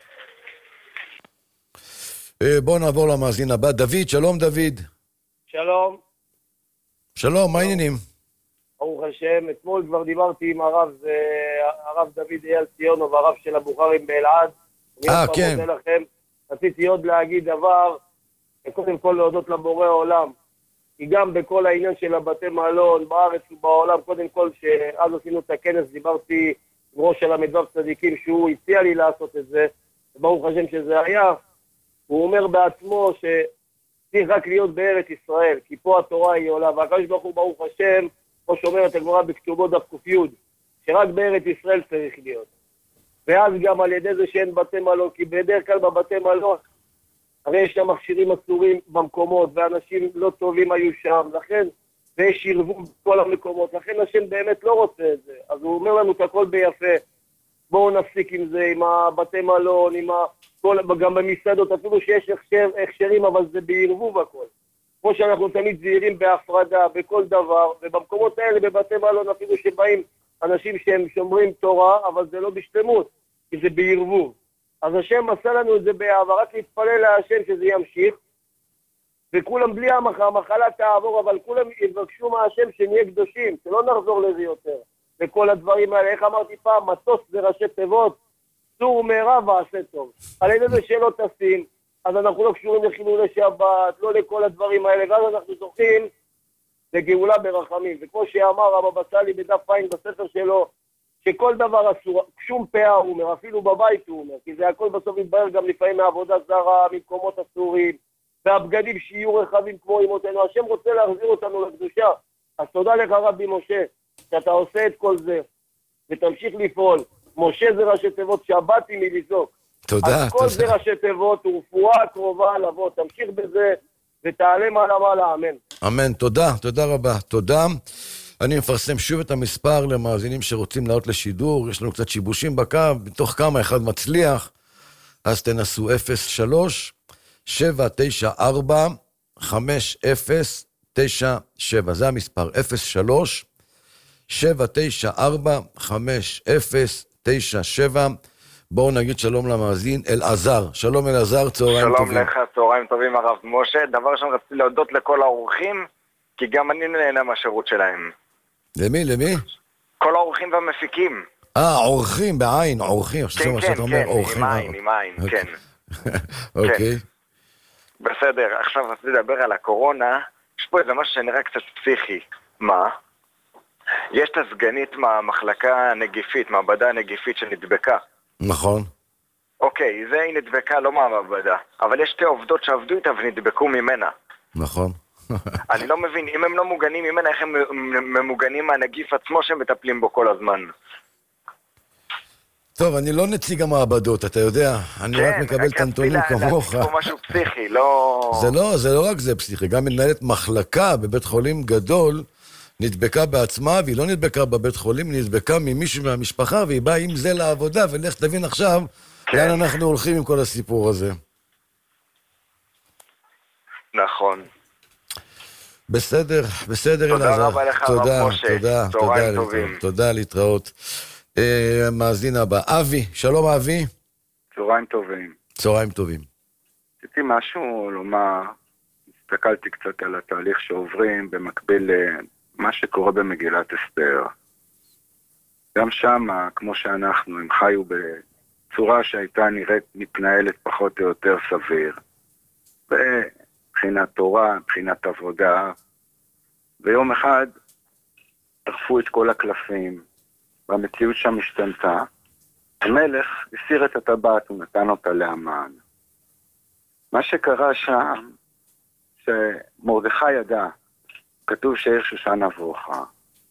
בואו נעבור למאזין הבא. דוד, שלום דוד. שלום. שלום, מה העניינים? ברוך השם, אתמול כבר דיברתי עם הרב דוד אייל ציונו והרב של הבוכרים באלעד. כן. רציתי עוד להגיד דבר, קודם כל להודות לבורא העולם. כי גם בכל העניין של הבתי מלון, בארץ ובעולם, קודם כל שאז עשינו את הכנס, דיברתי עם ראש של המדבר צדיקים, שהוא הציע לי לעשות את זה, ברוך השם שזה היה. הוא אומר בעצמו שצריך רק להיות בארץ ישראל, כי פה התורה היא עולה, והקדוש ברוך הוא ברוך השם, כמו שאומרת הגמרא בכתובות דף ק"י, שרק בארץ ישראל צריך להיות. ואז גם על ידי זה שאין בתי מלון, כי בדרך כלל בבתי מלון, הרי יש שם מכשירים אסורים במקומות, ואנשים לא טובים היו שם, לכן, ויש ערבוב בכל המקומות, לכן השם באמת לא רוצה את זה. אז הוא אומר לנו את הכל ביפה, בואו נפסיק עם זה, עם הבתי מלון, גם במסעדות, אפילו שיש הכשרים, אבל זה בערבוב הכל. כמו שאנחנו תמיד זהירים בהפרדה, בכל דבר, ובמקומות האלה, בבתי מלון, אפילו שבאים אנשים שהם שומרים תורה, אבל זה לא בשלמות, כי זה בערבוב. אז השם עשה לנו את זה באהבה, רק להתפלל להשם שזה ימשיך, וכולם בלי המחלה תעבור, אבל כולם יבקשו מהשם שנהיה קדושים, שלא נחזור לזה יותר. וכל הדברים האלה, איך אמרתי פעם, מטוס זה ראשי תיבות, סור מהרה ועשה טוב. על ידי זה שלא טסים, אז אנחנו לא קשורים לחילולי שבת, לא לכל הדברים האלה, ואז אנחנו זוכים לגאולה ברחמים. וכמו שאמר רבא בסלי בדף עין בספר שלו, שכל דבר אסור, שום פאה הוא אומר, אפילו בבית הוא אומר, כי זה הכל בסוף יתברר גם לפעמים מעבודה זרה, ממקומות אסורים, והבגדים שיהיו רחבים כמו אמותינו. השם רוצה להחזיר אותנו לקדושה, אז תודה לך רבי משה, שאתה עושה את כל זה, ותמשיך לפעול. משה זה ראשי תיבות, שבאתי מלזעוק. תודה. אז כל זה ראשי תיבות, ורפואה קרובה לבוא, תמשיך בזה, ותעלה מעלה, אמן. אמן, תודה רבה, תודה. אני מפרסם שוב את המספר למאזינים שרוצים לעלות לשידור, יש לנו קצת שיבושים בקו, בתוך כמה אחד מצליח, אז תנסו 03-794-5097, זה המספר, 03-794-5097, בואו נגיד שלום למאזין, אלעזר, שלום אלעזר, צהריים טובים. שלום לך, צהריים טובים הרב משה, דבר ראשון רציתי להודות לכל האורחים, כי גם אני נהנה מהשירות שלהם. למי? כל האורחים והמפיקים. אורחים, בעין, אורחים. כן, עם עין, כן. אוקיי. בסדר, עכשיו רציתי לדבר על הקורונה, יש פה איזה משהו שנראה קצת פסיכי. מה? יש את הסגנית מהמחלקה הנגיפית, מעבדה הנגיפית שנדבקה. נכון. אוקיי, זה היא נדבקה לא מהמעבדה, אבל יש שתי עובדות שעבדו איתה ונדבקו ממנה. נכון. אני לא מבין, אם הם לא מוגנים ממנה, איך הם ממוגנים מהנגיף עצמו שהם מטפלים בו כל הזמן? טוב, אני לא נציג המעבדות, אתה יודע, אני רק מקבל את הנתונים כמוך. כן, פה משהו פסיכי, לא... זה לא רק זה פסיכי, גם מנהלת מחלקה בבית חולים גדול, נדבקה בעצמה, והיא לא נדבקה בבית חולים, היא נדבקה ממישהו מהמשפחה, והיא באה עם זה לעבודה, ולך תבין עכשיו, לאן אנחנו הולכים עם כל הסיפור הזה. נכון. בסדר, אלעזר. תודה רבה לך, רב משה. תודה, להתראות. המאזין הבא, אבי, שלום אבי. צהריים טובים. רציתי משהו לומר, הסתכלתי קצת על התהליך שעוברים במקביל למה שקורה במגילת אסתר. גם שם, כמו שאנחנו, הם חיו בצורה שהייתה נראית מתנהלת פחות או יותר סביר. מבחינת תורה, מבחינת עבודה. ויום אחד טרפו את כל הקלפים, והמציאות שם השתנתה. המלך הסיר את הטבעת, הוא נתן אותה להמן. מה שקרה שם, שמרדכי ידע, כתוב שיש שושן אבוכה.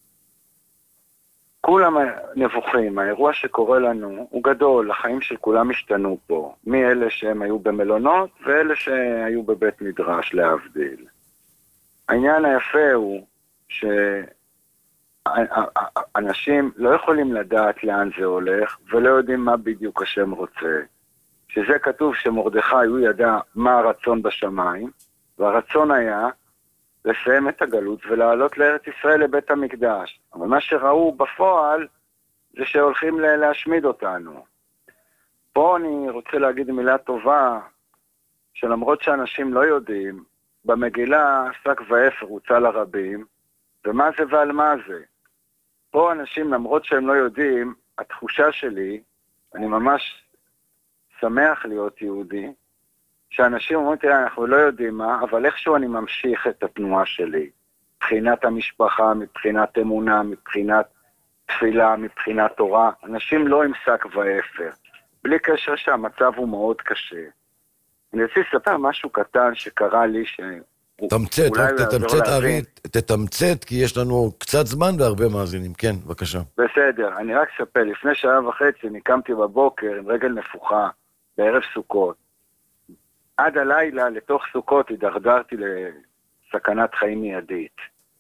כולם נבוכים, האירוע שקורה לנו הוא גדול, החיים של כולם השתנו פה, מאלה שהם היו במלונות ואלה שהיו בבית מדרש להבדיל. העניין היפה הוא שאנשים לא יכולים לדעת לאן זה הולך ולא יודעים מה בדיוק השם רוצה. שזה כתוב שמרדכי הוא ידע מה הרצון בשמיים, והרצון היה לסיים את הגלות ולעלות לארץ ישראל לבית המקדש. אבל מה שראו בפועל זה שהולכים להשמיד אותנו. פה אני רוצה להגיד מילה טובה, שלמרות שאנשים לא יודעים, במגילה שק ואפר הוצא לרבים, ומה זה ועל מה זה. פה אנשים, למרות שהם לא יודעים, התחושה שלי, אני ממש שמח להיות יהודי, שאנשים אומרים, תראה, אנחנו לא יודעים מה, אבל איכשהו אני ממשיך את התנועה שלי. מבחינת המשפחה, מבחינת אמונה, מבחינת תפילה, מבחינת תורה. אנשים לא עם שק ואפר. בלי קשר שהמצב הוא מאוד קשה. אני רוצה לספר משהו קטן שקרה לי תמצת, רק תתמצת, אבי, תתמצת, כי יש לנו קצת זמן והרבה מאזינים. כן, בבקשה. בסדר, אני רק אספר, לפני שעה וחצי נקמתי בבוקר עם רגל נפוחה, בערב סוכות. עד הלילה, לתוך סוכות, הדרדרתי לסכנת חיים מיידית.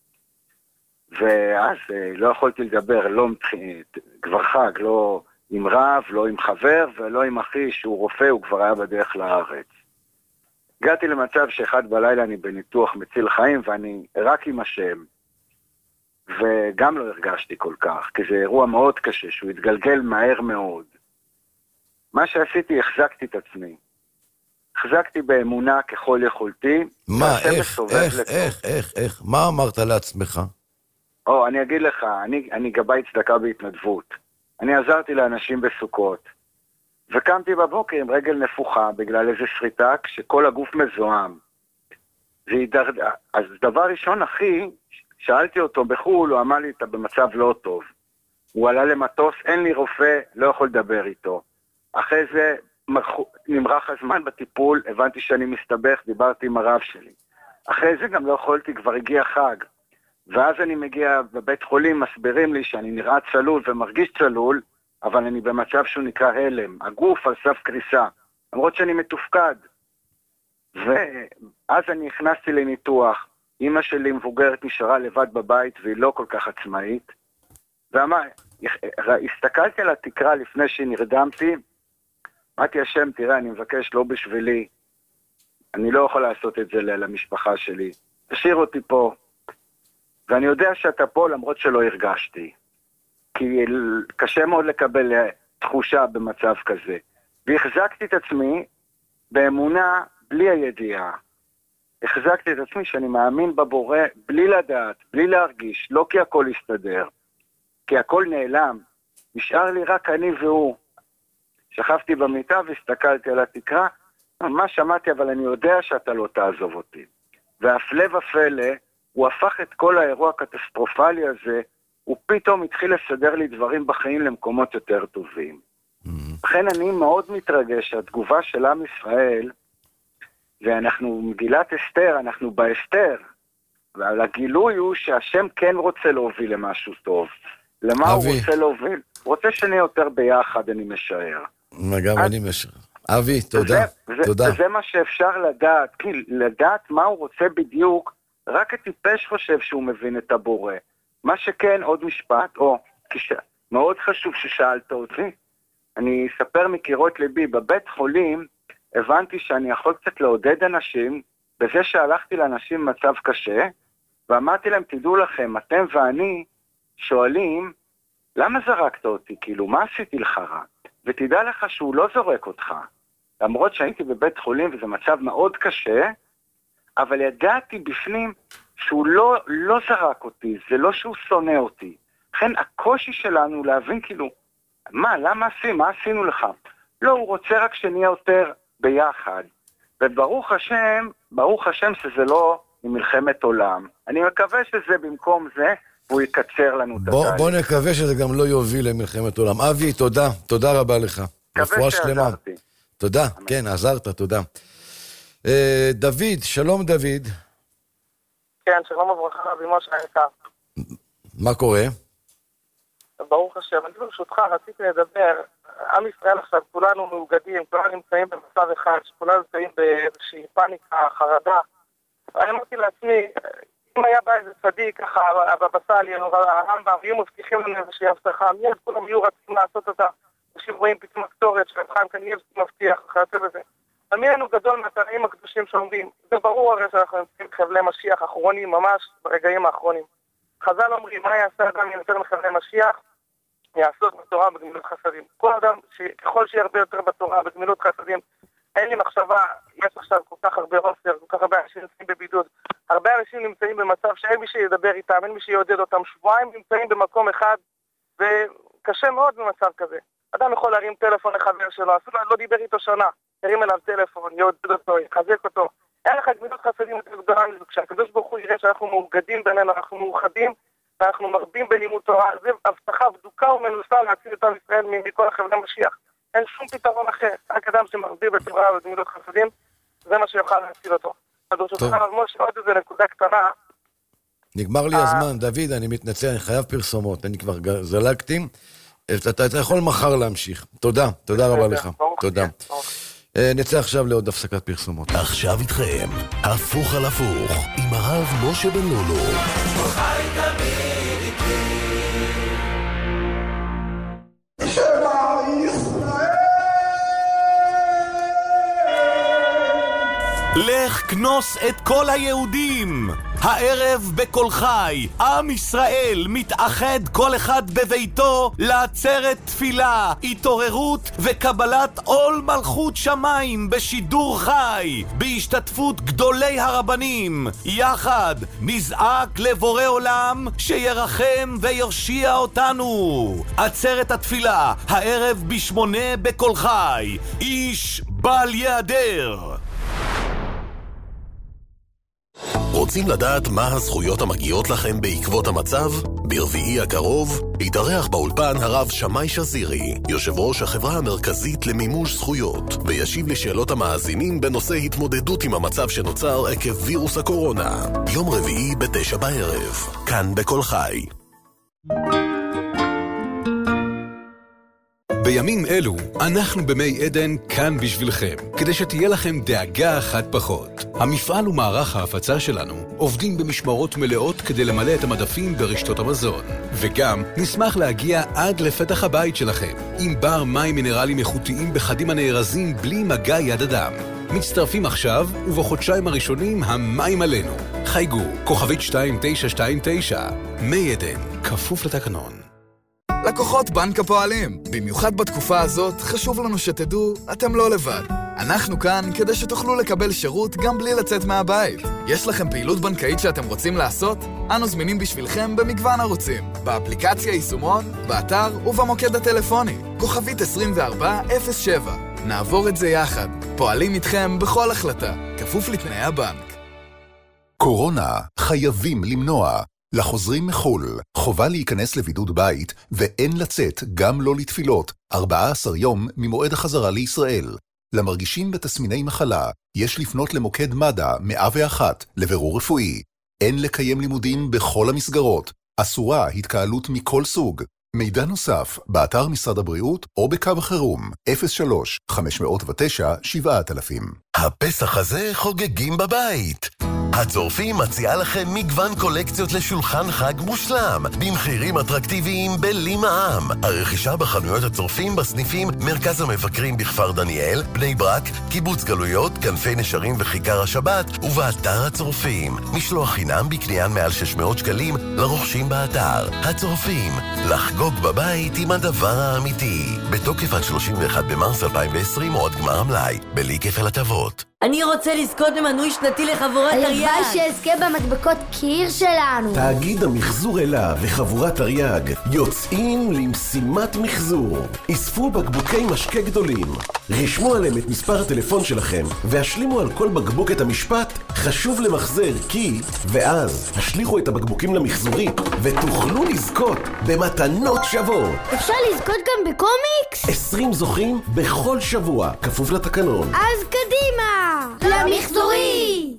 ואז לא יכולתי לדבר, לא כבר חג, לא עם רב, לא עם חבר, ולא עם אחי שהוא רופא, הוא כבר היה בדרך לארץ. הגעתי למצב שאחד בלילה אני בניתוח מציל חיים, ואני רק עם השם. וגם לא הרגשתי כל כך, כי זה אירוע מאוד קשה, שהוא התגלגל מהר מאוד. מה שעשיתי, החזקתי את עצמי. החזקתי באמונה ככל יכולתי. מה, איך? מה אמרת לעצמך? אני אגיד לך, אני גבאי צדקה בהתנדבות. אני עזרתי לאנשים בסוכות. וקמתי בבוקר עם רגל נפוחה בגלל איזה שריטה כשכל הגוף מזוהם. אז דבר ראשון, אחי, שאלתי אותו בחול, הוא אמר לי, אתה במצב לא טוב. הוא עלה למטוס, אין לי רופא, לא יכול לדבר איתו. אחרי זה נמרח הזמן בטיפול, הבנתי שאני מסתבך, דיברתי עם הרב שלי. אחרי זה גם לא יכולתי, כבר הגיע חג. ואז אני מגיע בבית חולים, מסבירים לי שאני נראה צלול ומרגיש צלול, אבל אני במצב שהוא נקרא הלם, הגוף על סף קריסה, למרות שאני מתופקד. ואז אני הכנסתי לניתוח, אמא שלי מבוגרת נשארה לבד בבית והיא לא כל כך עצמאית, הסתכלתי על התקרה לפני שנרדמתי, אמרתי השם, תראה, אני מבקש לא בשבילי, אני לא יכול לעשות את זה למשפחה שלי, תשאיר אותי פה, ואני יודע שאתה פה למרות שלא הרגשתי, כי קשה מאוד לקבל תחושה במצב כזה, והחזקתי את עצמי באמונה בלי הידיעה, החזקתי את עצמי שאני מאמין בבורא בלי לדעת, בלי להרגיש, לא כי הכל יסתדר, כי הכל נעלם, נשאר לי רק אני והוא. שכבתי במיטה והסתכלתי על התקרה, מה שמעתי, אבל אני יודע שאתה לא תעזוב אותי. והפלא ופלא, הוא הפך את כל האירוע הקטסטרופלי הזה, הוא פתאום התחיל לסדר לי דברים בחיים למקומות יותר טובים. לכן אני מאוד מתרגש, התגובה של עם ישראל, ואנחנו מגילת אסתר, אנחנו באסתר, ועל הגילוי הוא שהשם כן רוצה להוביל למשהו טוב. למה הוא רוצה להוביל? הוא רוצה שנהיה יותר ביחד, אני משער. גם אני משער. אבי, תודה. וזה מה שאפשר לדעת, כי לדעת מה הוא רוצה בדיוק, רק הטיפש חושב שהוא מבין את הבורא. מה שכן, עוד משפט, מאוד חשוב ששאלת אותי, אני אספר מקירות ליבי, בבית חולים הבנתי שאני יכול קצת לעודד אנשים, בזה שהלכתי לאנשים במצב קשה, ואמרתי להם, תדעו לכם, אתם ואני שואלים, למה זרקת אותי? כאילו, מה עשיתי לך רע? ותדע לך שהוא לא זורק אותך. למרות שהייתי בבית חולים וזה מצב מאוד קשה, אבל ידעתי בפנים שהוא לא זרק אותי, זה לא שהוא שונא אותי. לכן הקושי שלנו להבין כאילו, למה עשינו לך? לא, הוא רוצה רק שנהיה יותר ביחד. וברוך השם שזה לא מלחמת עולם. אני מקווה שזה במקום זה, והוא יקצר לנו את התהליך. בוא נקווה שזה גם לא יוביל למלחמת עולם. אבי, תודה רבה לך. מקווה שעזרתי. תודה, כן, עזרת, תודה. דוד, שלום דוד. כן, שלום וברכה, אבי משה היקר. מה קורה? ברוך השם, אני ברשותך רציתי לדבר, עם ישראל עכשיו, כולנו מאוגדים, כולנו נמצאים במצב אחד, שכולנו נמצאים באיזושהי פאניקה, חרדה. אני אמרתי לעצמי, אם היה בא איזה צדיק ככה, הבבא סאלי, הרמב"ם, היו מבטיחים לנו איזושהי הבטחה, מיד כולם יהיו רצים לעשות אותה, אנשים רואים פתאום הקטורת של חיים קניבסקי מבטיח, אחרי בזה. על מי לנו גדול מהתנאים הקדושים שאומרים, זה ברור הרי שאנחנו נמצאים בחבלי משיח אחרונים, ממש ברגעים האחרונים. חז"ל אומרים, מה יעשה אדם יותר מחבלי משיח? יעסוק בתורה בגמילות חסדים. כל אדם, ככל שיהיה הרבה יותר בתורה בגמילות חסדים, אין לי מחשבה, יש עכשיו כל כך הרבה עופר, כל כך הרבה אנשים נמצאים בבידוד. הרבה אנשים נמצאים במצב שאין מי שידבר איתם, אין מי שיעודד אותם. שבועיים נמצאים במקום אחד, וקשה מאוד במצב כזה. אדם יכול להרים טלפון לחבר שלו, אפילו לא דיבר איתו שנה, ירים אליו טלפון, יעודד אותו, יחזק אותו. אין לך גמילות חסדים יותר גדולה מזה. כשהקדוש ברוך הוא יראה שאנחנו מאוגדים בינינו, אנחנו מאוחדים, ואנחנו מרבים בלימוד תורה, זה הבטחה בדוקה ומנוסה להציל את עם ישראל מכל החבלי משיח. אין שום פתרון אחר, רק אדם שמרבים בתורה ובגמילות חסדים, זה מה שיוכל להציל אותו. אז ברשותך משה, עוד איזה נקודה קטנה. נגמר לי הזמן, דוד, אני מתנצל, אני חייב פרסומות, אני כבר זלגתי, אתה יכול מחר להמשיך. תודה רבה לך. תודה. נצא עכשיו לעוד הפסקת פרסומות. עכשיו איתכם, הפוך על הפוך, עם הרב משה בן לולו. חי תמיד איתי. לך כנוס את כל היהודים. הערב בכל חי, עם ישראל מתאחד כל אחד בביתו לעצרת תפילה, התעוררות וקבלת עול מלכות שמיים בשידור חי, בהשתתפות גדולי הרבנים. יחד נזעק לבורא עולם שירחם וירשיע אותנו. עצרת התפילה, הערב ב8 בכל חי, איש בל יעדר. רוצים לדעת מה הזכויות המגיעות לכם בעקבות המצב? ברביעי הקרוב יתארח באולפן הרב שמאי שזירי, יושב ראש החברה המרכזית למימוש זכויות, וישיב לשאלות המאזינים בנושא התמודדות עם המצב שנוצר עקב וירוס הקורונה. יום רביעי ב9 בערב, כאן בכל חי. בימים אלו, אנחנו במי עדן כאן בשבילכם, כדי שתהיה לכם דאגה אחת פחות. המפעל ומערך ההפצה שלנו עובדים במשמרות מלאות כדי למלא את המדפים ברשתות המזון. וגם נשמח להגיע עד לפתח הבית שלכם, עם בר מים מינרלים איכותיים בחדים הנארזים בלי מגע יד אדם. מצטרפים עכשיו, ובחודשיים הראשונים המים עלינו. חייגו, כוכבית 2929, מי עדן, כפוף לתקנון. לקוחות בנק הפועלים, במיוחד בתקופה הזאת, חשוב לנו שתדעו, אתם לא לבד. אנחנו כאן כדי שתוכלו לקבל שירות גם בלי לצאת מהבית. יש לכם פעילות בנקאית שאתם רוצים לעשות? אנו זמינים בשבילכם במגוון ערוצים, באפליקציה יישומון, באתר ובמוקד הטלפוני, כוכבית 2407. נעבור את זה יחד, פועלים איתכם בכל החלטה, כפוף לתנאי הבנק. קורונה, חייבים למנוע. לחוזרים מחול, חובה להיכנס לבידוד בית, ואין לצאת גם לא לתפילות, 14 יום ממועד החזרה לישראל. למרגישים בתסמיני מחלה, יש לפנות למוקד מד"א 101 לבירור רפואי. אין לקיים לימודים בכל המסגרות, אסורה התקהלות מכל סוג. מידע נוסף, באתר משרד הבריאות או בקו החירום, 03-509-7000. הפסח הזה חוגגים בבית. הצורפים מציעה לכם מגוון קולקציות לשולחן חג מושלם, במחירים אטרקטיביים בלי מע"מ. הרכישה בחנויות הצורפים בסניפים מרכז המבקרים בכפר דניאל, בני ברק, קיבוץ גלויות, כנפי נשרים וכיכר השבת, ובאתר הצורפים. משלוח חינם בקניין מעל 600 שקלים לרוכשים באתר. הצורפים, לחגוג בבית עם הדבר האמיתי. בתוקף עד 31 במרס 2020 או עד גמר המלאי, בלי כפל הטבות. אני רוצה לזכות במנוי שנתי לחבורת תרי"ג. הלוואי שאזכה במדבקות קיר שלנו. תאגיד המחזור אלה וחבורת תרי"ג יוצאים למשימת מחזור. אספו בקבוקי משקה גדולים, רשמו עליהם את מספר הטלפון שלכם והשלימו על כל בקבוק את המשפט חשוב למחזר כי, ואז השליחו את הבקבוקים למחזורית ותוכלו לזכות במתנות שוות. אפשר לזכות גם בקומיקס? 20 זוכים בכל שבוע, כפוף לתקנון. אז קדימה! למחזורי!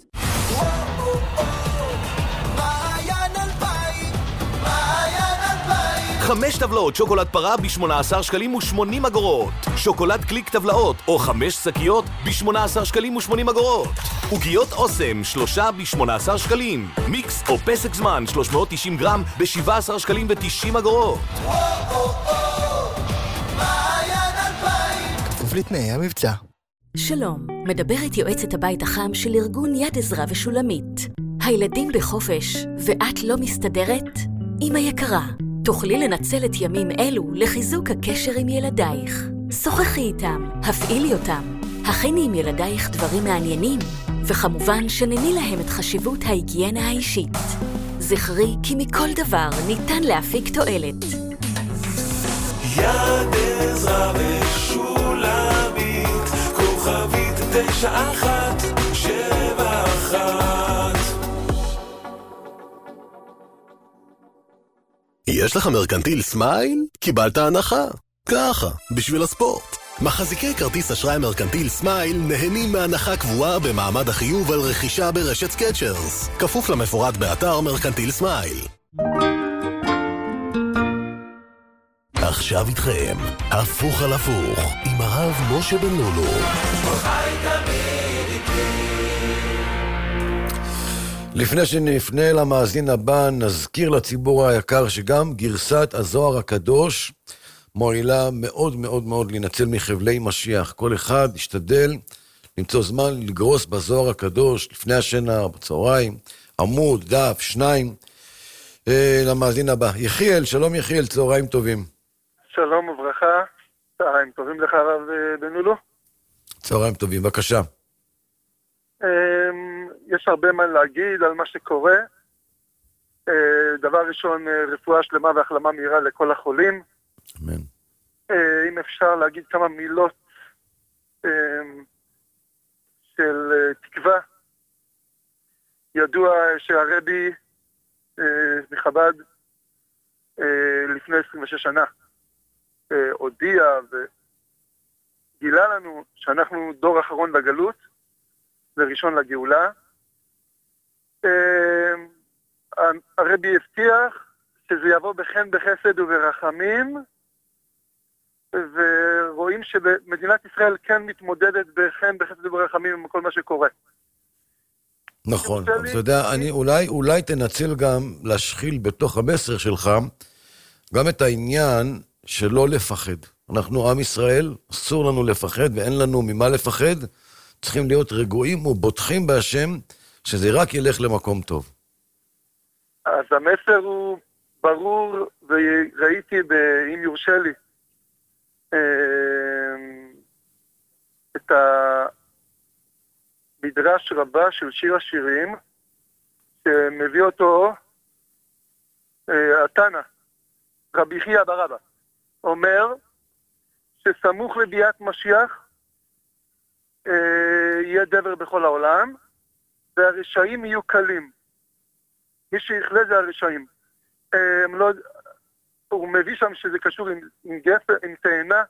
5 טבלאות שוקולד פרה ב-18 שקלים ו80 אגורות. שוקולד קליק טבלאות או 5 שקיות ב-18 שקלים ו80 אגורות. עוגיות אוסם 3 ב-18 שקלים. מיקס או פסק זמן 390 גרם ב-17 שקלים ו90 אגורות. כפוף לתנאי המבצע. שלום, מדברת יועצת הבית החם של ארגון יד עזרא ושולמית. הילדים בחופש ואת לא מסתדרת? אמא יקרה, תוכלי לנצל את ימים אלו לחיזוק הקשר עם ילדייך. שוחחי איתם, הפעילי אותם, הכיני עם ילדייך דברים מעניינים, וכמובן שנני להם את חשיבות ההיגיינה האישית. זכרי כי מכל דבר ניתן להפיק תועלת. יד עזרא ושולמית, כוכבית 9171. יש לך מרקנטיל סמייל? קיבלת הנחה. ככה, בשביל הספורט. מחזיקי כרטיס אשראי מרקנטיל סמייל נהנים מהנחה קבועה במעמד החיוב על רכישה ברשת סקצ'רס. כפוף למפורט באתר מרקנטיל סמייל. עכשיו איתכם, הפוך על הפוך, עם הרב משה בן לולו. לפני שנפנה למאזין הבא, נזכיר לציבור היקר שגם גרסת הזוהר הקדוש מועילה מאוד מאוד מאוד להינצל מחבלי משיח. כל אחד ישתדל למצוא זמן לגרוס בזוהר הקדוש לפני השינה, בצהריים, עמוד, דף, 2. למאזין הבא. יחיאל, שלום יחיאל, צהריים טובים. שלום וברכה, צהריים טובים לך הרב בן לולו. צהריים טובים, בבקשה. יש הרבה מה להגיד על מה שקורה. דבר ראשון, רפואה שלמה והחלמה מהירה לכל החולים. אמן. אם אפשר להגיד כמה מילות של תקווה. ידוע שהרבי מחב"ד לפני 26 שנה הודיע וגילה לנו שאנחנו דור אחרון לגלות וראשון לגאולה. הרבי הבטיח שזה יבוא בחן בחסד וברחמים, ורואים שמדינת ישראל כן מתמודדת בחן בחסד וברחמים עם כל מה שקורה. נכון, אתה יודע, אולי תנצל גם להשחיל בתוך המסר שלך גם את העניין שלא לפחד. אנחנו עם ישראל, אסור לנו לפחד ואין לנו ממה לפחד, צריכים להיות רגועים ובוטחים בהשם שזה רק ילך למקום טוב. אז המסר הוא ברור, וראיתי, אם יורשה לי, את המדרש רבה של שיר השירים, שמביא אותו התנא, רבי חייא בר אבא, אומר שסמוך לביאת משיח יהיה דבר בכל העולם, והרשעים יהיו קלים. מי שיכלה זה הרשעים. הוא מביא שם שזה קשור עם גפר, עם תאנה,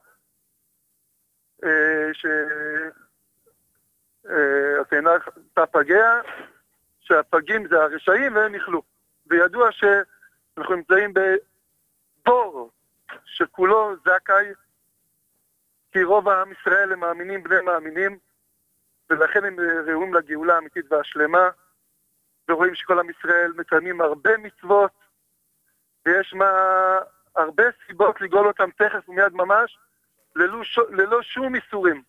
שהתאנה תפגע, שהפגים זה הרשעים והם יכלו. וידוע שאנחנו נמצאים בבור שכולו זכאי, כי רוב העם ישראל הם מאמינים בני מאמינים, ולכן הם ראויים לגאולה האמיתית והשלמה, ורואים שכל עם ישראל מקיימים הרבה מצוות, ויש הרבה סיבות לגאול אותם תכף ומיד ממש, ללא שום איסורים.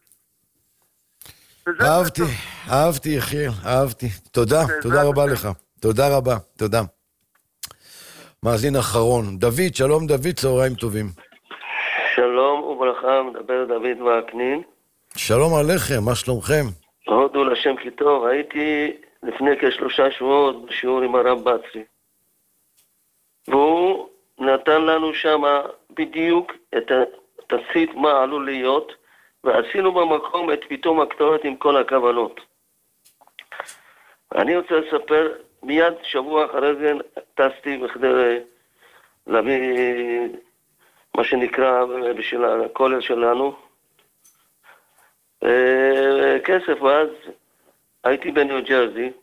אהבתי יחיאל, אהבתי. תודה רבה לך. תודה רבה, תודה. מאזין אחרון. דוד, שלום דוד, צהריים טובים. שלום וברכה, מדבר דוד וקנין. שלום עליכם, מה שלומכם? הודו לשם כי טוב. הייתי לפני כ3 שבועות בשיעור עם הרב בצרי, והוא נתן לנו שם בדיוק את התצית מה עלול להיות, ועשינו במקום את פתאום הקטורת עם כל הכוונות. אני רוצה לספר, מיד שבוע אחרי זה טסתי בכדי להביא מה שנקרא בשביל הכולל שלנו כסף, ואז הייתי בניו ג'רזי,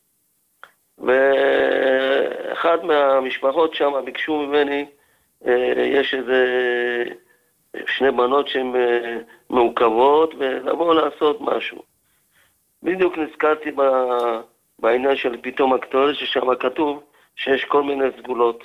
ואחד מהמשפחות שם ביקשו ממני, יש איזה 2 בנות שהן מעוכבות, ולבוא לעשות משהו. בדיוק נזכרתי בעניין של פתאום הקטורת, ששם כתוב שיש כל מיני סגולות.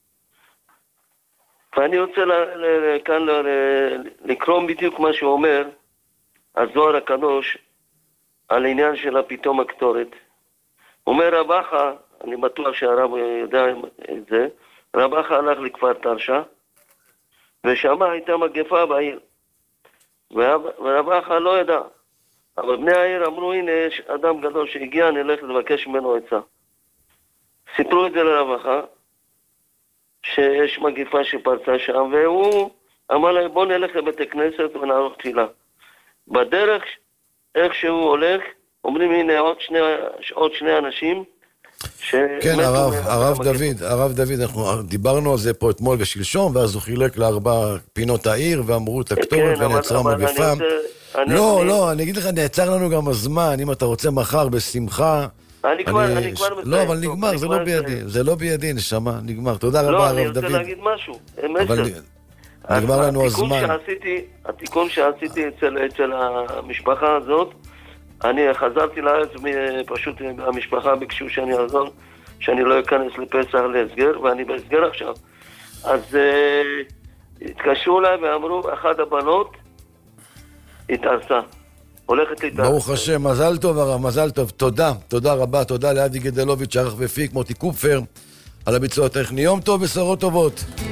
ואני רוצה כאן לקרוא בדיוק מה שהוא אומר, הזוהר הקדוש, על העניין של הפתאום הקטורת. אומר רב אחא, אני בטוח שהרב יודע את זה, רב אחא הלך לכפר תרשה, ושם הייתה מגפה בעיר. ורב אחא לא ידע. אבל בני העיר אמרו, הנה יש אדם גדול שהגיע, נלך לבקש ממנו עצה. סיפרו את זה לרב אחא, שיש מגפה שפרצה שם, והוא אמר להם, בוא נלך לבית כנסת ונערוך תפילה. בדרך, איך שהוא הולך, אומרים, הנה עוד שני אנשים, כן, הרב דוד, אנחנו דיברנו על זה פה אתמול ושלשום, ואז הוא חילק ל4 פינות העיר, ואמרו את הכתובת ונעצרה מגפה. לא, אני אגיד לך, נעצר לנו גם הזמן, אם אתה רוצה מחר בשמחה. אני כבר לא, אבל נגמר, זה לא בידי, זה לא בידי, נשמה, נגמר. תודה רבה, הרב דוד. לא, אני רוצה להגיד משהו, אבל נגמר לנו הזמן. התיקון שעשיתי אצל המשפחה הזאת, אני חזרתי לארץ, פשוט המשפחה ביקשו שאני אעזור, שאני לא אכנס לפסח להסגר, ואני בהסגר עכשיו. אז התקשרו אליי ואמרו, אחת הבנות התארסה, הולכת להתארסה. ברוך השם, מזל טוב הרב, מזל טוב. תודה רבה, תודה לאבי גדלוביץ', ערך ופיק, מוטי קופפר, על הביצוע הטכני. יום טוב, בשורות טובות.